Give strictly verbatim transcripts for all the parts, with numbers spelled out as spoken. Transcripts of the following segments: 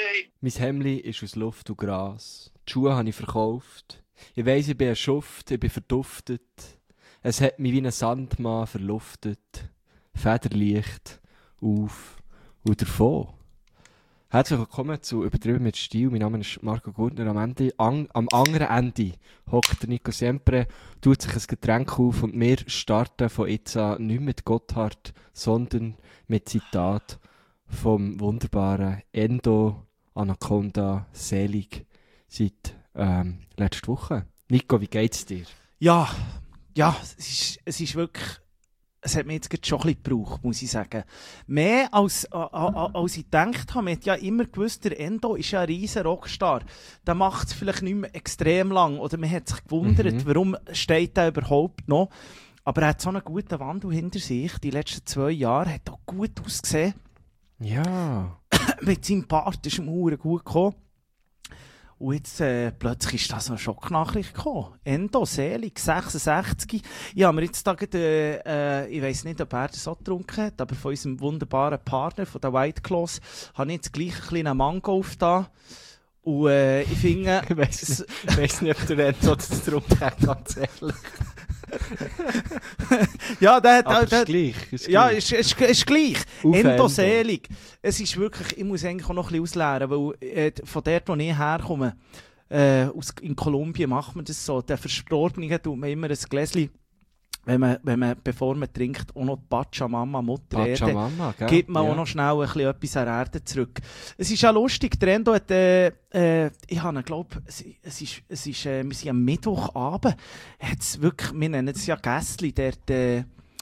Mein Hemdli ist aus Luft und Gras. Die Schuhe habe ich verkauft. Ich weiss, ich bin ein Schuft, ich bin verduftet. Es hat mich wie ein Sandmann verluftet. Federlicht, auf und davon. Herzlich willkommen zu «Übertrieben mit Stil». Mein Name ist Marco Gurtner. Am, Ende, an, am anderen Ende hockt der Nico Siempre, tut sich ein Getränk auf und wir starten von jetzt an nicht mit Gotthard, sondern mit Zitat vom wunderbaren Endo Anaconda Selig seit ähm, letzter Woche. Nico, wie geht's dir? Ja, ja, es ist, es ist wirklich, es hat mir jetzt gerade schon ein bisschen gebraucht, muss ich sagen. Mehr als, äh, äh, als ich gedacht habe, man hat ja immer gewusst, der Endo ist ja ein riesen Rockstar. Der macht es vielleicht nicht mehr extrem lang, oder man hat sich gewundert, mhm. warum steht der überhaupt noch. Aber er hat so einen guten Wandel hinter sich, die letzten zwei Jahre, hat auch gut ausgesehen. Ja. Mit seinem Bart ist ihm verdammt gut gekommen. Und jetzt äh, plötzlich ist das eine Schocknachricht gekommen. Endo Selig, sechsundsechzig. Ich habe mir jetzt da gerade, äh, äh, ich weiss nicht, ob er das auch getrunken hat, aber von unserem wunderbaren Partner, von den White Claws, habe ich jetzt gleich einen kleinen Mango aufgetan. Und äh, ich finde... ich weiss nicht, ich weiss nicht, ob der Endo das getrunken hat, ganz ehrlich. ja, der hat... Aber der, ist gleich, ist ja, gleich. ist, ist, ist gleich. Auf Endo Selig. Es ist wirklich, ich muss eigentlich auch noch ein bisschen ausleeren, weil äh, von dort, wo ich herkomme, äh, aus, in Kolumbien macht man das so. Der Verstorbenen tut man immer ein Gläschen, wenn man, wenn man, bevor man trinkt, auch noch Pachamama, Mutter Pachamama, gell? gibt man ja. auch noch schnell ein bisschen etwas an Erde zurück. Es ist ja lustig, der Endo hat, äh, äh, ich habe glaube, es, es ist, es ist, äh, wir sind am Mittwochabend, hat's wirklich, wir nennen es ja Gässli, der, äh,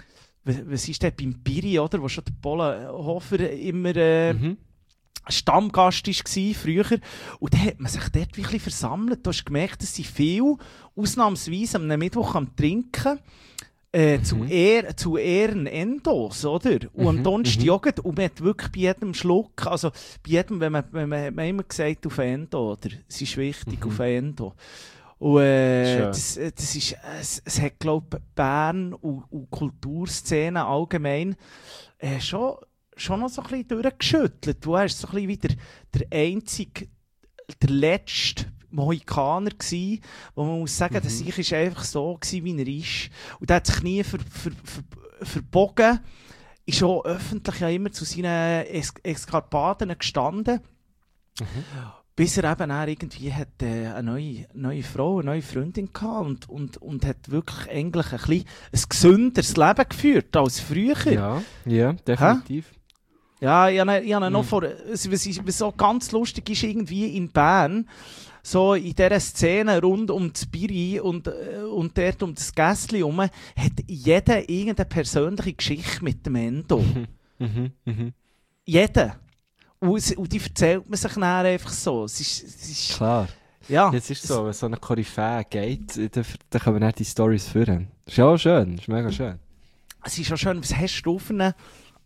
was ist der, beim Biri, oder, wo schon der Polenhofer immer, äh, mhm. Stammgast war früher. Und dann hat man sich dort wirklich versammelt. Du hast gemerkt, es sind viele, ausnahmsweise am Mittwoch am Trinken, äh, mhm. zu, Ehr, zu Ehren Endos, oder? Und am mhm. Donnerstag mhm. Joghurt. Und man hat wirklich bei jedem Schluck, also bei jedem, wenn man, wenn man, hat man immer gesagt, auf Endo, oder? Es ist wichtig, mhm. auf Endo. Und äh, das, das ist, es, es hat, glaube ich, Bern und, und Kulturszene allgemein äh, schon schon noch so ein bisschen durchgeschüttelt. Du warst so ein bisschen wie der, der einzige, der letzte Mohikaner gsi, wo man muss sagen, mhm. dass ich ist einfach so gsi, wie er ist. Und er hat sich nie ver, ver, ver, verbogen. Ist auch öffentlich ja immer zu seinen es Eskapaden gestanden. Mhm. Bis er eben auch irgendwie hat, äh, eine neue, neue Frau, eine neue Freundin gehabt und, und, und hat wirklich eigentlich ein, bisschen ein gesünderes Leben geführt als früher. Ja, ja, definitiv. Hä? Ja, ich habe, ich habe mhm. noch vor, was, was so ganz lustig ist, irgendwie in Bern, so in dieser Szene rund um das Biri und, und dort um das Gässli herum, hat jeder irgendeine persönliche Geschichte mit dem Endo. Mhm. Mhm. Jeder. Und, und die erzählt man sich dann einfach so. Es ist, es ist, Klar. Ja. Jetzt ist so, wenn so eine Koryphäe geht, dann, dann können wir nicht die Storys führen. Das ist ja auch schön, das ist mega schön. Es ist auch schön, was hast du auf einen...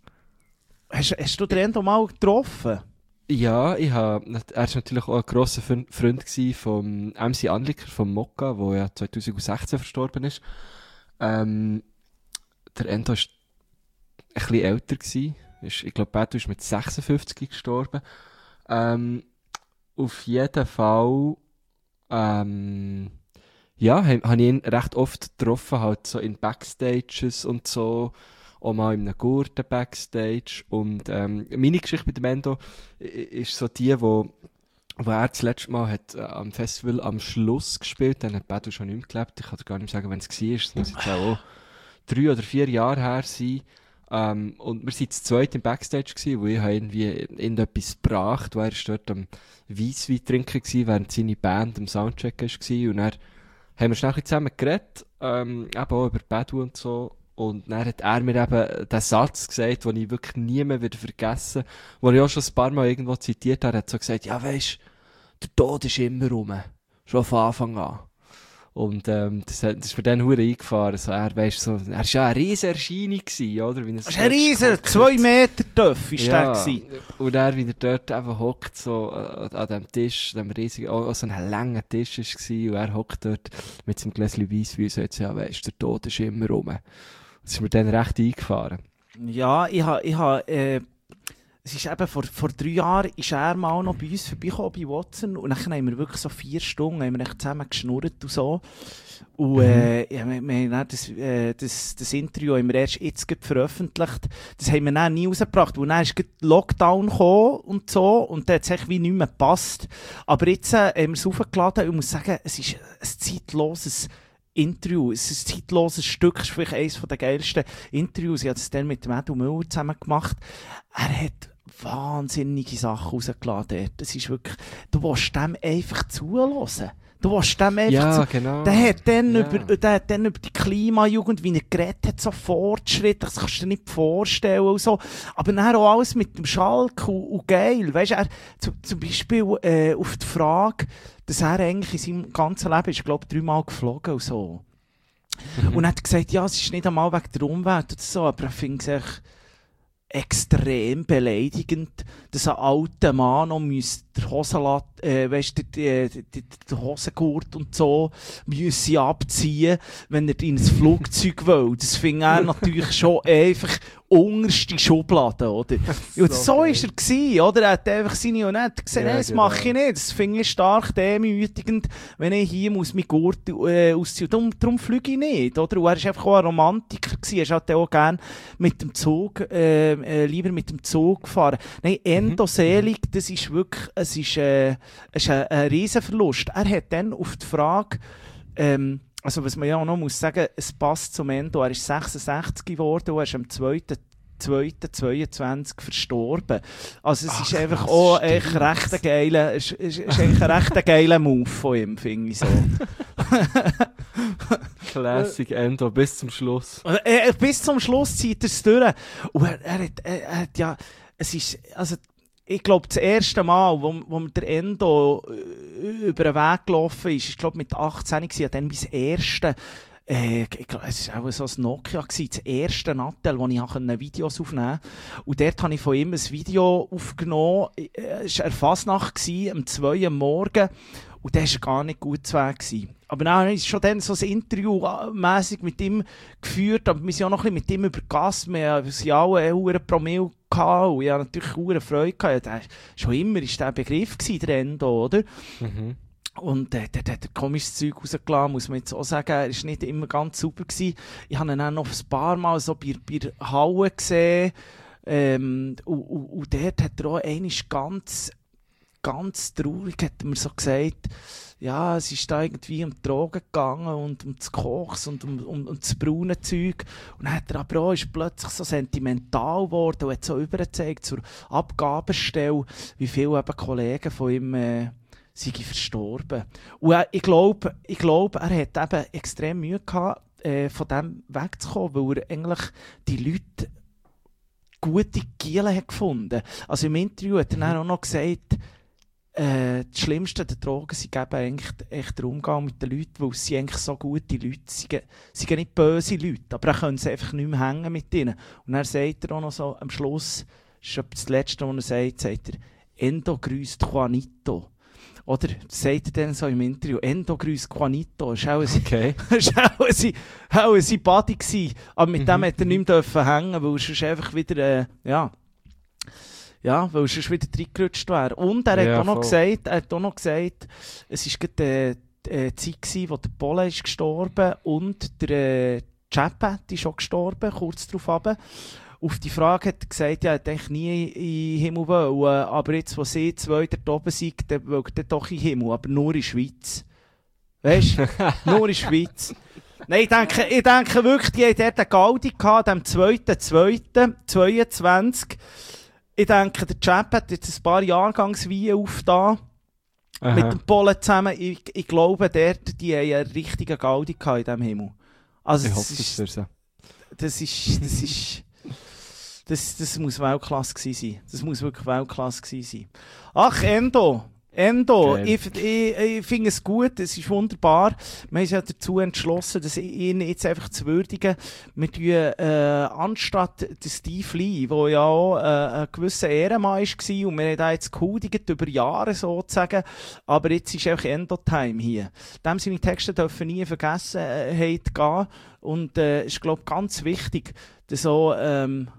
Hast, hast du den Endo mal getroffen? Ja, ich hab, er war natürlich auch ein grosser Freund von M C Anliker, vom Mokka, der ja zwanzig sechzehn verstorben ist. Ähm, der Endo war ein bisschen älter gewesen. Ist, ich glaube, Beto ist mit sechsundfünfzig gestorben. Ähm, auf jeden Fall, ähm, ja, habe hab ich ihn recht oft getroffen, halt so in Backstages und so. Auch mal in einem Gurten Backstage. Und ähm, meine Geschichte mit dem Endo ist so die, wo, wo er das letzte Mal hat, äh, am Festival am Schluss gespielt. Dann hat Beto schon nicht mehr gelebt. Ich kann dir gar nicht sagen, wann es war. Es muss jetzt auch drei oder vier Jahre her sein. Ähm, und wir waren zu zweit im Backstage gewesen, wo ich irgendwie irgendetwas gebracht, wo er dort am Weisswein trinken war, während seine Band am Soundcheck war. Und dann haben wir schnell zusammen geredet, ähm, eben auch über Bedu und so. Und dann hat er mir eben den Satz gesagt, den ich wirklich nie mehr wieder vergessen werde, den ich auch schon ein paar Mal irgendwo zitiert habe. Er hat so gesagt, ja weisst, der Tod ist immer rum. Schon von Anfang an. Und ähm, das, hat, das ist mir dann hure eingefahren. So, er, weißt, so, er war ja eine riesige Erscheinung, gewesen, oder? Wie das war ein riesiger, zwei Meter tief war ja, der gewesen. Und er, wie er dort einfach hockt, so äh, an diesem Tisch, dem riesigen, auch, auch so ein langer Tisch war, und er hockt dort mit seinem Gläschen Weisswein und sagt, ja weisst, der Tod ist immer rum. Das ist mir dann recht eingefahren. Ja, ich habe, ich habe, äh, es ist eben, vor, vor drei Jahren ist er mal noch bei uns vorbeigekommen, bei Watson, und dann haben wir wirklich so vier Stunden haben wir echt zusammen geschnurrt und so. Und äh, ja, wir, wir haben das, äh, das, das Interview haben wir erst jetzt veröffentlicht. Das haben wir dann nie rausgebracht, weil dann ist Lockdown gekommen und so, und dann hat es echt wie nicht mehr gepasst. Aber jetzt äh, haben wir es aufgeladen, und ich muss sagen, es ist ein zeitloses Interview. Es ist ein zeitloses Stück, es ist vielleicht eines der geilsten Interviews. Ich habe es dann mit Edu Müller zusammen gemacht. Er hat wahnsinnige Sachen rausgeladen. Das ist wirklich, du willst dem einfach zuhören. Du willst dem einfach ja, zu... genau. Der hat dann, ja. über, der hat dann über die Klimajugend, wie er geredet hat, so Fortschritt, das kannst du dir nicht vorstellen und so. Aber dann auch alles mit dem Schalk und, und geil. Weißt du, er, zu, zum Beispiel äh, auf die Frage, dass er eigentlich in seinem ganzen Leben ist, glaube ich, dreimal geflogen und so. Mhm. Und er hat gesagt, ja, es ist nicht einmal wegen der Umwelt oder so, aber er findet es echt extrem beleidigend, dass ein alter Mann noch der Hosenlat, äh, weißt, der, der, der Hosengurt und so müsse abziehen, wenn er in ein Flugzeug will. Das fing er natürlich schon einfach unterste Schublade, oder? So, und so war er gewesen, oder? Er hat einfach seine und hat gesagt, ja, nein, das genau. mache ich nicht. Das finde ich stark demütigend, wenn ich hier muss mein Gurt äh, ausziehen. Darum, darum fliege ich nicht, oder? Und er war einfach auch ein Romantiker gewesen. Er hat auch gerne mit dem Zug, äh, äh, lieber mit dem Zug gefahren. Nein, endoselig, das ist wirklich, es ist, äh, es ist ein, ein Riesenverlust. Er hat dann auf die Frage, ähm, also was man ja auch noch muss sagen, es passt zum Endo. Er ist sechsundsechzig geworden und er ist am zweiten zweitausendzweiundzwanzig verstorben. Also es Ach, ist einfach krass, auch echt recht ein geiler, ist, ist, ist ein recht geiler Move von ihm, finde ich so. Classic Endo, bis zum Schluss. Äh, bis zum Schluss zieht er es durch. Und er, er, hat, er, er hat ja, es ist, also ich glaube, das erste Mal, wo, wo mir der Endo über den Weg gelaufen ist, ich glaube mit achtzehn war dann mein erste, äh, ich glaub, es war auch so ein Nokia, gewesen, das erste Nattel, wo ich Videos aufnehmen konnte. Und dort habe ich von ihm ein Video aufgenommen. Es war eine Fasnacht, um zwei Uhr morgens. Und der war gar nicht gut zu Weg. Aber dann ist schon dann so ein Interview mässig mit ihm geführt, aber wir sind auch noch ein bisschen mit ihm über Gas. Wir haben ja alle einen Promille gehabt und ich hatte natürlich eine Freude gehabt. Ja, schon immer war der Begriff gewesen, der Endo, oder? Mhm. Und äh, der, der hat komisches Zeug rausgelassen, muss man jetzt auch sagen. Er war nicht immer ganz super gewesen. Ich habe ihn dann noch ein paar Mal so bei, bei der Halle gesehen. Ähm, und, und, und dort hat er auch einmal ganz, ganz traurig, hat er mir so gesagt, ja, es ist da irgendwie um die Drogen gegangen und um das Koks und um, um, um das braune Zeug. Und dann hat er aber auch, ist plötzlich so sentimental geworden und hat so übergezeigt zur Abgabestelle, wie viele eben Kollegen von ihm äh, sind verstorben. Und äh, ich glaube, ich glaub, er hat eben extrem Mühe gehabt, äh, von dem wegzukommen, weil er eigentlich die Leute gute Giele hat gefunden. Also im Interview hat er dann auch noch gesagt, Äh, das Schlimmste der Drogen sind eben eigentlich echt der Umgang mit den Leuten, weil sie eigentlich so gute Leute sind. Sie sind nicht böse Leute, aber er können sie einfach nicht mehr hängen mit ihnen. Und dann sagt er auch noch so, am Schluss, das ist das Letzte, was er sagt, sagt er, Endo grüßt Juanito. Oder sagt er dann so im Interview, Endo grüßt Juanito. Das war auch okay. ein sein Buddy gewesen. Aber mit mhm. dem hat er nicht mehr hängen, weil er sonst einfach wieder, äh, ja... Ja, weil es sonst wieder reingerutscht wäre. Und er ja, hat, auch noch voll. gesagt, er hat auch noch gesagt, es war gerade die äh, Zeit gewesen, wo der Pola ist gestorben und der äh, Chapat ist auch gestorben, kurz darauf runter. Auf die Frage hat er gesagt, ja, er hätte eigentlich nie in den Himmel wollen, aber jetzt, wo sie zwei dort oben sind, dann will er doch in den Himmel, aber nur in der Schweiz. Weißt du? Nur in der Schweiz. Nein, ich denke, ich denke wirklich, die haben dort einen Gaudi gehabt, am zweiten zweiten zweiundzwanzig. Ich denke, der Chap hat jetzt ein paar Jahrgangsweine aufgetan. Aha. Mit dem Polen zusammen. Ich, ich glaube, dort, die haben einen richtigen Gaudi gehabt in diesem Himmel. Also, ich das hoffe, ist, das ist so. Das ist, das ist, das, das muss Weltklasse gewesen sein. Das muss wirklich Weltklasse gewesen sein. Ach, Endo. Endo, okay. ich, ich, ich finde es gut, es ist wunderbar. Wir haben uns ja dazu entschlossen, dass ihn jetzt einfach zu würdigen. Wir tun, äh, anstatt den Steve Lee, der ja auch äh, ein gewisser Ehrenmann war, und wir haben da jetzt gehuldigt über Jahre sozusagen, aber jetzt ist einfach Endo-Time hier. Dem seine Texte dürfen nie in Vergessenheit gehen und es äh, ist, glaube ich, ganz wichtig, dass auch ähm,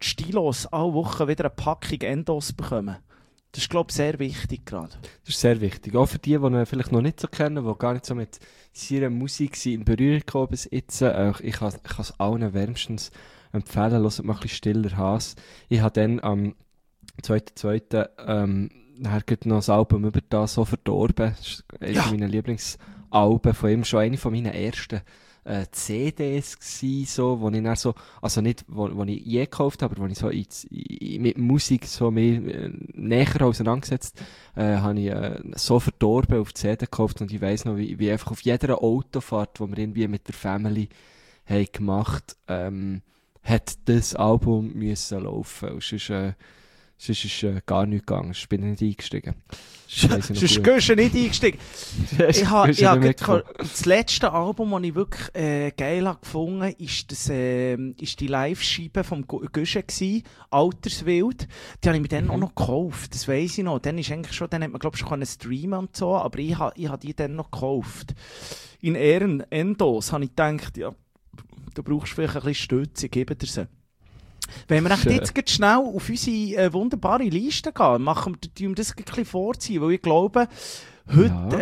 die Stilos alle Wochen wieder eine Packung Endos bekommen. Das ist, glaube ich, sehr wichtig gerade. Das ist sehr wichtig. Auch für die, die ihn vielleicht noch nicht so kennen, die gar nicht so mit seiner Musik in Berührung gekommen bis jetzt. Äh, ich kann es allen wärmstens empfehlen, hört mal ein bisschen Stiller Hass. Ich habe dann am zweiten zweiten Ähm, nachher gibt noch das Album über das «So verdorben». Das ist eines Ja. meiner Lieblingsalben von ihm, schon eine von meinen ersten äh, C Ds gsi, so, wo ich dann so, also nicht, wo, wo ich je gekauft habe, aber wo ich so in, in, mit Musik so mehr äh, näher auseinandergesetzt, äh, habe ich äh, «So verdorben» auf C D gekauft und ich weiss noch, wie, wie einfach auf jeder Autofahrt, die wir irgendwie mit der Family haben gemacht, ähm, hat das Album müssen laufen. Und sonst, äh, sonst ist äh, gar nichts gegangen. Sonst bin ich nicht eingestiegen. Sonst gehst du nicht eingestiegen. Ich habe ja, das letzte Album, das ich wirklich äh, geil habe gefunden habe, ist, das, äh, ist die Live-Scheibe vom Güsche gsi, «Alterswild». Die habe ich mir dann mhm. auch noch gekauft, das weiss ich noch. Dann, ist eigentlich schon, dann hat man, glaube ich, schon streamen und so, aber ich habe ich ha die dann noch gekauft. In Ehren, Endos, habe ich gedacht, ja, du brauchst vielleicht ein bisschen Stütze, ich gebe dir sie. Wenn wir jetzt ganz schnell auf unsere äh, wunderbare Liste gehen, machen wir, wir das ein bisschen vorziehen, weil ich glaube, heute ja.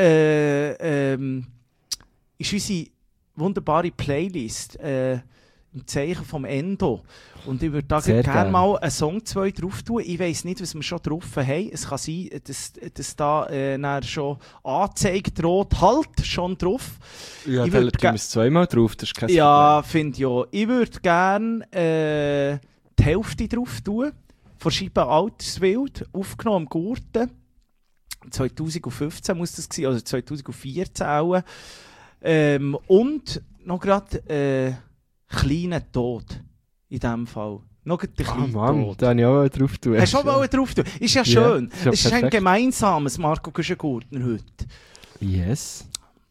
äh, ähm, ist unsere wunderbare Playlist äh, im Zeichen vom Endo. Und ich würde da gerne gern mal einen Song zwei drauf tun. Ich weiss nicht, was wir schon drauf haben. Es kann sein, dass, dass da äh, schon angezeigt droht. Halt, schon drauf. Ja, ich würde gerne zweimal drauf, das ist kein Ja, finde ich auch. Ich würde gerne äh, die Hälfte drauf tun. Von Scheibe «Alterswild», aufgenommen am Gurten. zwanzig fünfzehn muss das sein, also zwanzig vierzehn auch. Ähm, und noch gerade äh, «Kleiner Tod» in diesem Fall. Noch der kleine oh Mann, Tod. Da habe ich auch drauf tun. Hast du auch mal drauf tun? Ist ja schön. Ja, es ist, ist ein gemeinsames Marco Güschen-Gurtner heute. Yes.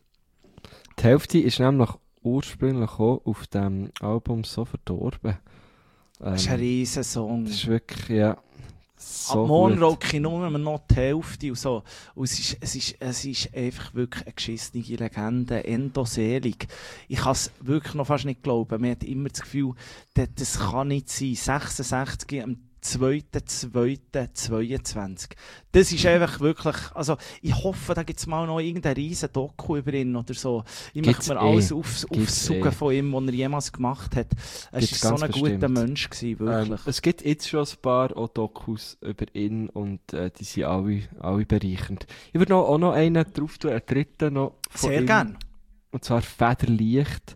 Die Hälfte ist nämlich ursprünglich auch auf dem Album «So verdorben». Ähm, das ist ein riesen Song. Das ist wirklich, ja, so Ab morgen rocke ich nur noch die Hälfte und so. Und es ist, es ist, es ist einfach wirklich eine geschissene Legende, endoselig. Ich kann es wirklich noch fast nicht glauben. Man hat immer das Gefühl, das, das kann nicht sein. sechsundsechzig am zweiter zweiter zweiundzwanzig. Das ist einfach wirklich, also ich hoffe, da gibt es mal noch irgendein riesen Doku über ihn oder so. Ich Gibt's möchte mir eh. alles aufs, aufsuchen eh. von ihm, was er jemals gemacht hat. Er war so ein guter Mensch gewesen, wirklich. Ähm, es gibt jetzt schon ein paar auch Dokus über ihn und äh, die sind alle, alle bereichernd. Ich würde noch, auch noch einen drauf tun, einen dritten noch von Sehr ihm. gerne. Und zwar «Federlicht».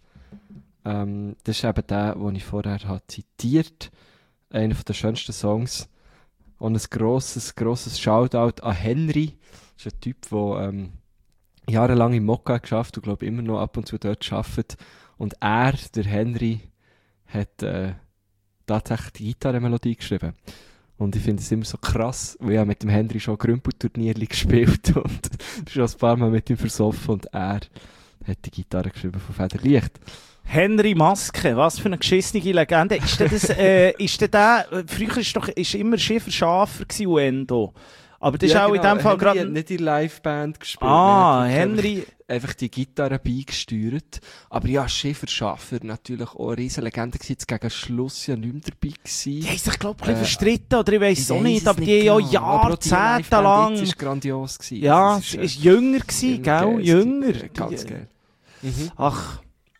Ähm, das ist eben der, den ich vorher habe zitiert. Einer der schönsten Songs. Und ein grosses, grosses Shoutout an Henry. Das ist ein Typ, der ähm, jahrelang im Mokka geschafft und glaube immer noch ab und zu dort arbeitet. Und er, der Henry, hat äh, tatsächlich die Gitarrenmelodie geschrieben. Und ich finde es immer so krass, weil ich habe mit dem Henry schon Grümpelturnierli gespielt und schon ein paar Mal mit ihm versoffen und er hat die Gitarre geschrieben von «Federlicht». Henry Maske, was für eine geschissene Legende. Ist der, das, äh, ist der, der früher ist doch ist immer Schiffer Schafer gewesen, Endo. Aber das ja, ist auch genau. in dem Fall gerade... Henry hat nicht in der Liveband gespielt. Ah, Henry... Einfach die Gitarre beigesteuert. Aber ja, Schiffer Schafer natürlich auch eine riesen Legende gewesen. Jetzt gegen Schluss ja nicht mehr dabei gewesen. Die haben sich, glaube ich, ein bisschen verstritten, oder ich weiss es auch nicht, aber die genau. haben ja Jahrzehnte lang... Das war grandios gewesen. Ja, es war äh, jünger gewesen, gell? Jünger. Ganz geil. Mhm. Ach...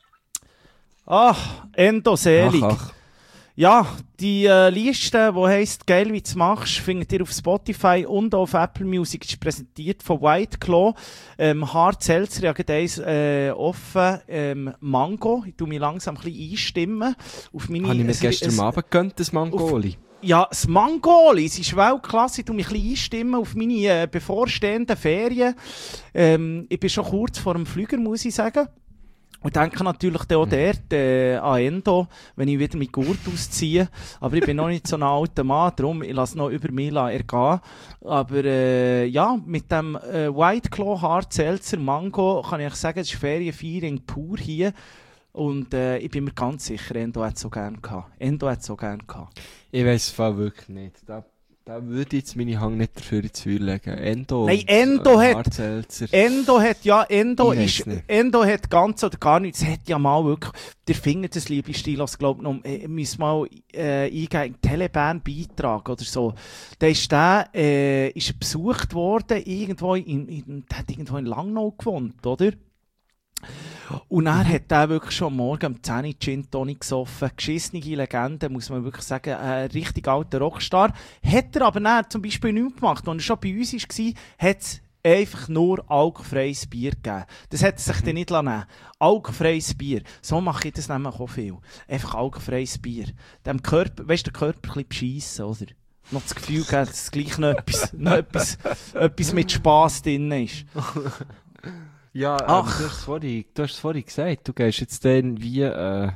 Ach, endoselig. Ach, ach. Ja, die äh, Liste, die heisst «Geil, wie du machst», findet ihr auf Spotify und auf Apple Music. Ist präsentiert von White Claw. Ähm, Hart Seltzer, ich habe eins äh, offen. Ähm, Mango, ich tue mich langsam ein bisschen einstimmen. Auf meine, habe ich mir es, gestern es, Abend gegönnt, das Mangoli? Auf, ja, das Mangoli, es ist Weltklasse. Ich tue mich ein bisschen einstimmen auf meine äh, bevorstehenden Ferien. Ähm, ich bin schon kurz vor dem Flüger, muss ich sagen. Und denke natürlich auch dort äh, an Endo, wenn ich wieder mit Gurt ausziehe. Aber ich bin noch nicht so ein alter Mann, darum ich lasse noch über mich ergehen. Aber äh, ja, mit dem äh, White Claw, Hart Seltzer, Mango kann ich sagen, es ist Ferienfeiering pur hier. Und äh, ich bin mir ganz sicher, Endo hat es so gerne gehabt. Endo hat es so gerne gehabt. Ich weiss es wirklich nicht. Da Da würde jetzt meine Hang nicht dafür ins Feuer legen. Endo. Nein, Endo äh, hat, Endo hat, ja, Endo ist, Endo hat ganz oder gar nichts. Es hat ja mal wirklich, ihr findet das, liebe Stilos, glaube ich, noch, äh, müssen mal, äh, eingeben, Telebahn-Beitrag oder so. Da ist der, äh, ist besucht worden, irgendwo in, in, der hat irgendwo in Langnau gewohnt, oder? Und er hat er wirklich schon am Morgen um zehn Uhr Gin Tonic gesoffen. Geschissene Legende, muss man wirklich sagen. Ein richtig alter Rockstar. Hat er aber dann zum Beispiel nichts gemacht. Als er schon bei uns war, hat es einfach nur alkoholfreies Bier gegeben. Das hat er sich dann nicht nehmen. Alkoholfreies Bier. So mache ich das nämlich auch viel. Einfach alkoholfreies Bier. Dem Körper, weißt du, der Körper ein bisschen beschissen, oder? Noch das Gefühl gegeben, dass es gleich noch etwas, noch etwas, etwas mit Spass drin ist. Ja, ähm, du hast es vorhin, du hast es vorhin gesagt, du gehst jetzt dann wie äh,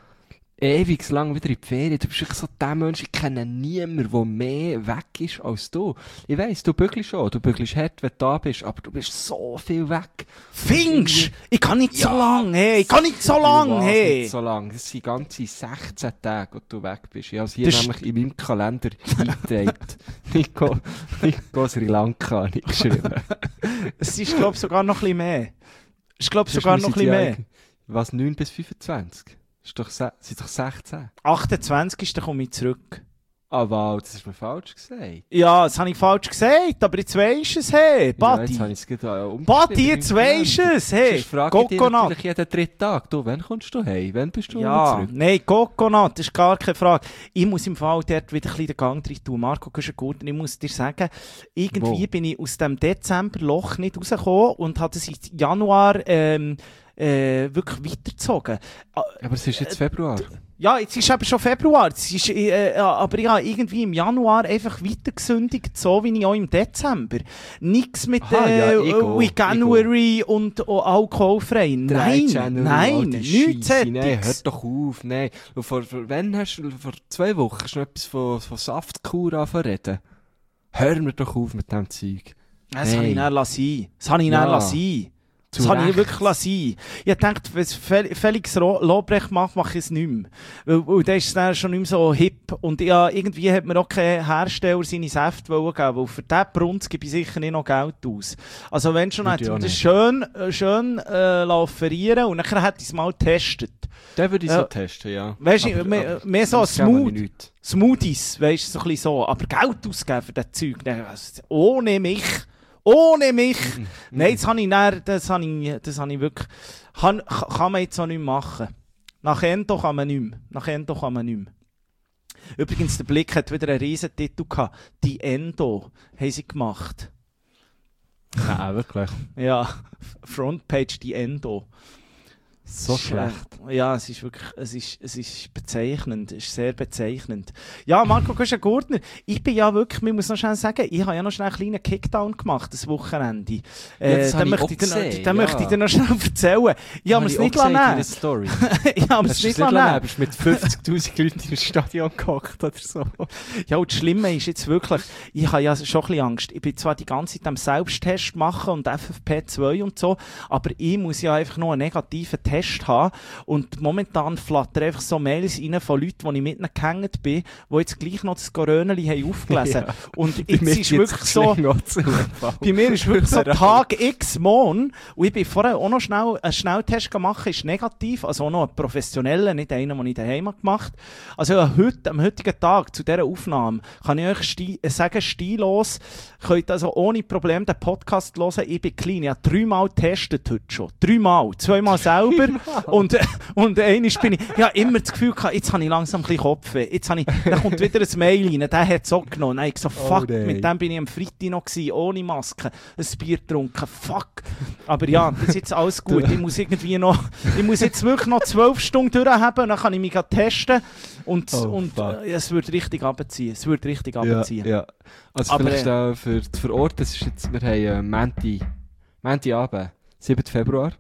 ewig lang wieder in die Ferien. Du bist wirklich so der Mensch, ich kenne niemanden, der mehr weg ist als du. Ich weiss, du bügelst schon, du bügelst hart, wenn du da bist, aber du bist so viel weg. Findest? Ich kann nicht ja. so lang, hey, ich kann nicht so lang, hey. Nicht so lang, das sind ganze sechzehn Tage, wo du weg bist. Ich habe es hier das nämlich in meinem Kalender eingetragen. Nico, Nico Sri Lanka habe ich geschrieben. Es ist, glaube ich, sogar noch ein bisschen mehr. Ich glaube sogar noch ein bisschen mehr. Was, neun bis fünfundzwanzig? Ist doch, sind doch sechzehn. achtundzwanzig. komme ich zurück. Ah, wow, das ist mir falsch gesagt. Ja, das habe ich falsch gesagt, aber jetzt weisst du es, hey, Badi. Ja, jetzt habe ich es gerade umgeschrieben. Badi, jetzt weisst du es, hey. Ich frage dich natürlich jeden dritten Tag, du, wann kommst du heim? Wann bist du ja, zurück? Nein, Coconut, das ist gar keine Frage. Ich muss im Fall dort wieder ein bisschen den Gang rein tun. Marco, du bist gut. Und ich muss dir sagen, irgendwie Wo? bin ich aus dem Dezember-Loch nicht rausgekommen und hatte seit Januar ähm, äh, wirklich weitergezogen. Aber es ist jetzt Februar. Ja, jetzt ist eben schon Februar, es ist, äh, aber ich habe irgendwie im Januar einfach weitergesündigt, so wie ich auch im Dezember. Nichts mit Aha, äh, ja, Ego, äh, January Ego. und oh, alkoholfrei. Nein, January, nein, oh, nichts Scheisse. Nein, hör doch auf, nein. Vor, vor, wenn hast du, vor zwei Wochen hast du noch etwas von, von Saftkur anfangen. Hör mir doch auf mit dem Zeug. Das nee. habe ich dann lassen. Das habe ich ja. dann lassen. Das habe ich wirklich lassen. Ich dachte, wenn es Felix Lobrecht macht, mache ich es nicht mehr. Weil, weil der ist dann schon nicht mehr so hip. Und ja, irgendwie hat mir auch kein Hersteller seine Säfte geben, weil für diesen Brunz gebe ich sicher nicht noch Geld aus. Also wenn schon, hätte ich das schön, schön äh, offerieren und dann hätte ich es mal getestet. Den würde ich äh, so testen, ja. Weißt du, mehr, mehr so Smooth, Smoothies, weißt du, so ein bisschen so. Aber Geld ausgeben für das Zeug, ohne mich. Ohne mich! Mm-mm. Nein, das habe ich, dann, das habe ich, das habe ich wirklich... Kann, kann man jetzt auch nicht machen. Nach Endo kann man nicht mehr. Nach Endo kann man nicht mehr. Übrigens, der Blick hat wieder einen riesen Titel gehabt. Die Endo haben sie gemacht. Ja, wirklich. Ja, Frontpage, die Endo. So schlecht. Äh, ja, es ist wirklich, es ist, es ist bezeichnend, es ist sehr bezeichnend. Ja, Marco Gurtner, ich bin ja wirklich, man muss noch schnell sagen, ich habe ja noch schnell einen kleinen Kickdown gemacht, das Wochenende. Äh, ja, das den möchte ich, gesehen, den, den ja. möchte ich dir noch schnell erzählen. Ich habe mir es nicht lassen. Story. Ich habe es nicht lassen. Du bist mit fünfzigtausend Leuten in das Stadion gehockt oder so. Ja, und das Schlimme ist jetzt wirklich, ich habe ja schon ein bisschen Angst. Ich bin zwar die ganze Zeit am Selbsttest machen und F F P zwei und so, aber ich muss ja einfach nur einen negativen Test haben. Und momentan flattern einfach so Mails rein von Leuten, die ich mit ihnen gehängt bin, die jetzt gleich noch das Coröneli haben aufgelesen. Ja. Und jetzt ist wirklich so, bei mir ist wirklich so Tag X morgen, und ich bin vorher auch noch schnell einen Schnelltest gemacht, ist negativ, also auch noch einen professionellen, nicht einen, den ich daheim gemacht habe. Also heute, am heutigen Tag, zu dieser Aufnahme, kann ich euch sti- sagen, stillos, könnt also ohne Probleme den Podcast hören. Ich bin klein, ich habe dreimal getestet heute schon. Dreimal. Zweimal selber. Und, und einmal bin ich, ja, immer das Gefühl gehabt, jetzt habe ich langsam ein bisschen Kopfweh. Jetzt habe ich, dann kommt wieder ein Mail rein, der hat es auch genommen. Dann habe ich gesagt, fuck, oh, mit dem bin ich am Freitag noch gewesen, ohne Maske, ein Bier getrunken, fuck. Aber ja, das ist jetzt alles gut. Ich muss irgendwie noch, ich muss jetzt wirklich noch zwölf Stunden durchhaben und dann kann ich mich testen. Und, oh, und äh, es wird richtig runterziehen. Es wird richtig runterziehen. Ja, ja. Also aber, vielleicht äh, für, für Ort, das ist jetzt, wir haben äh, Menti, Menti Abend, siebten Februar.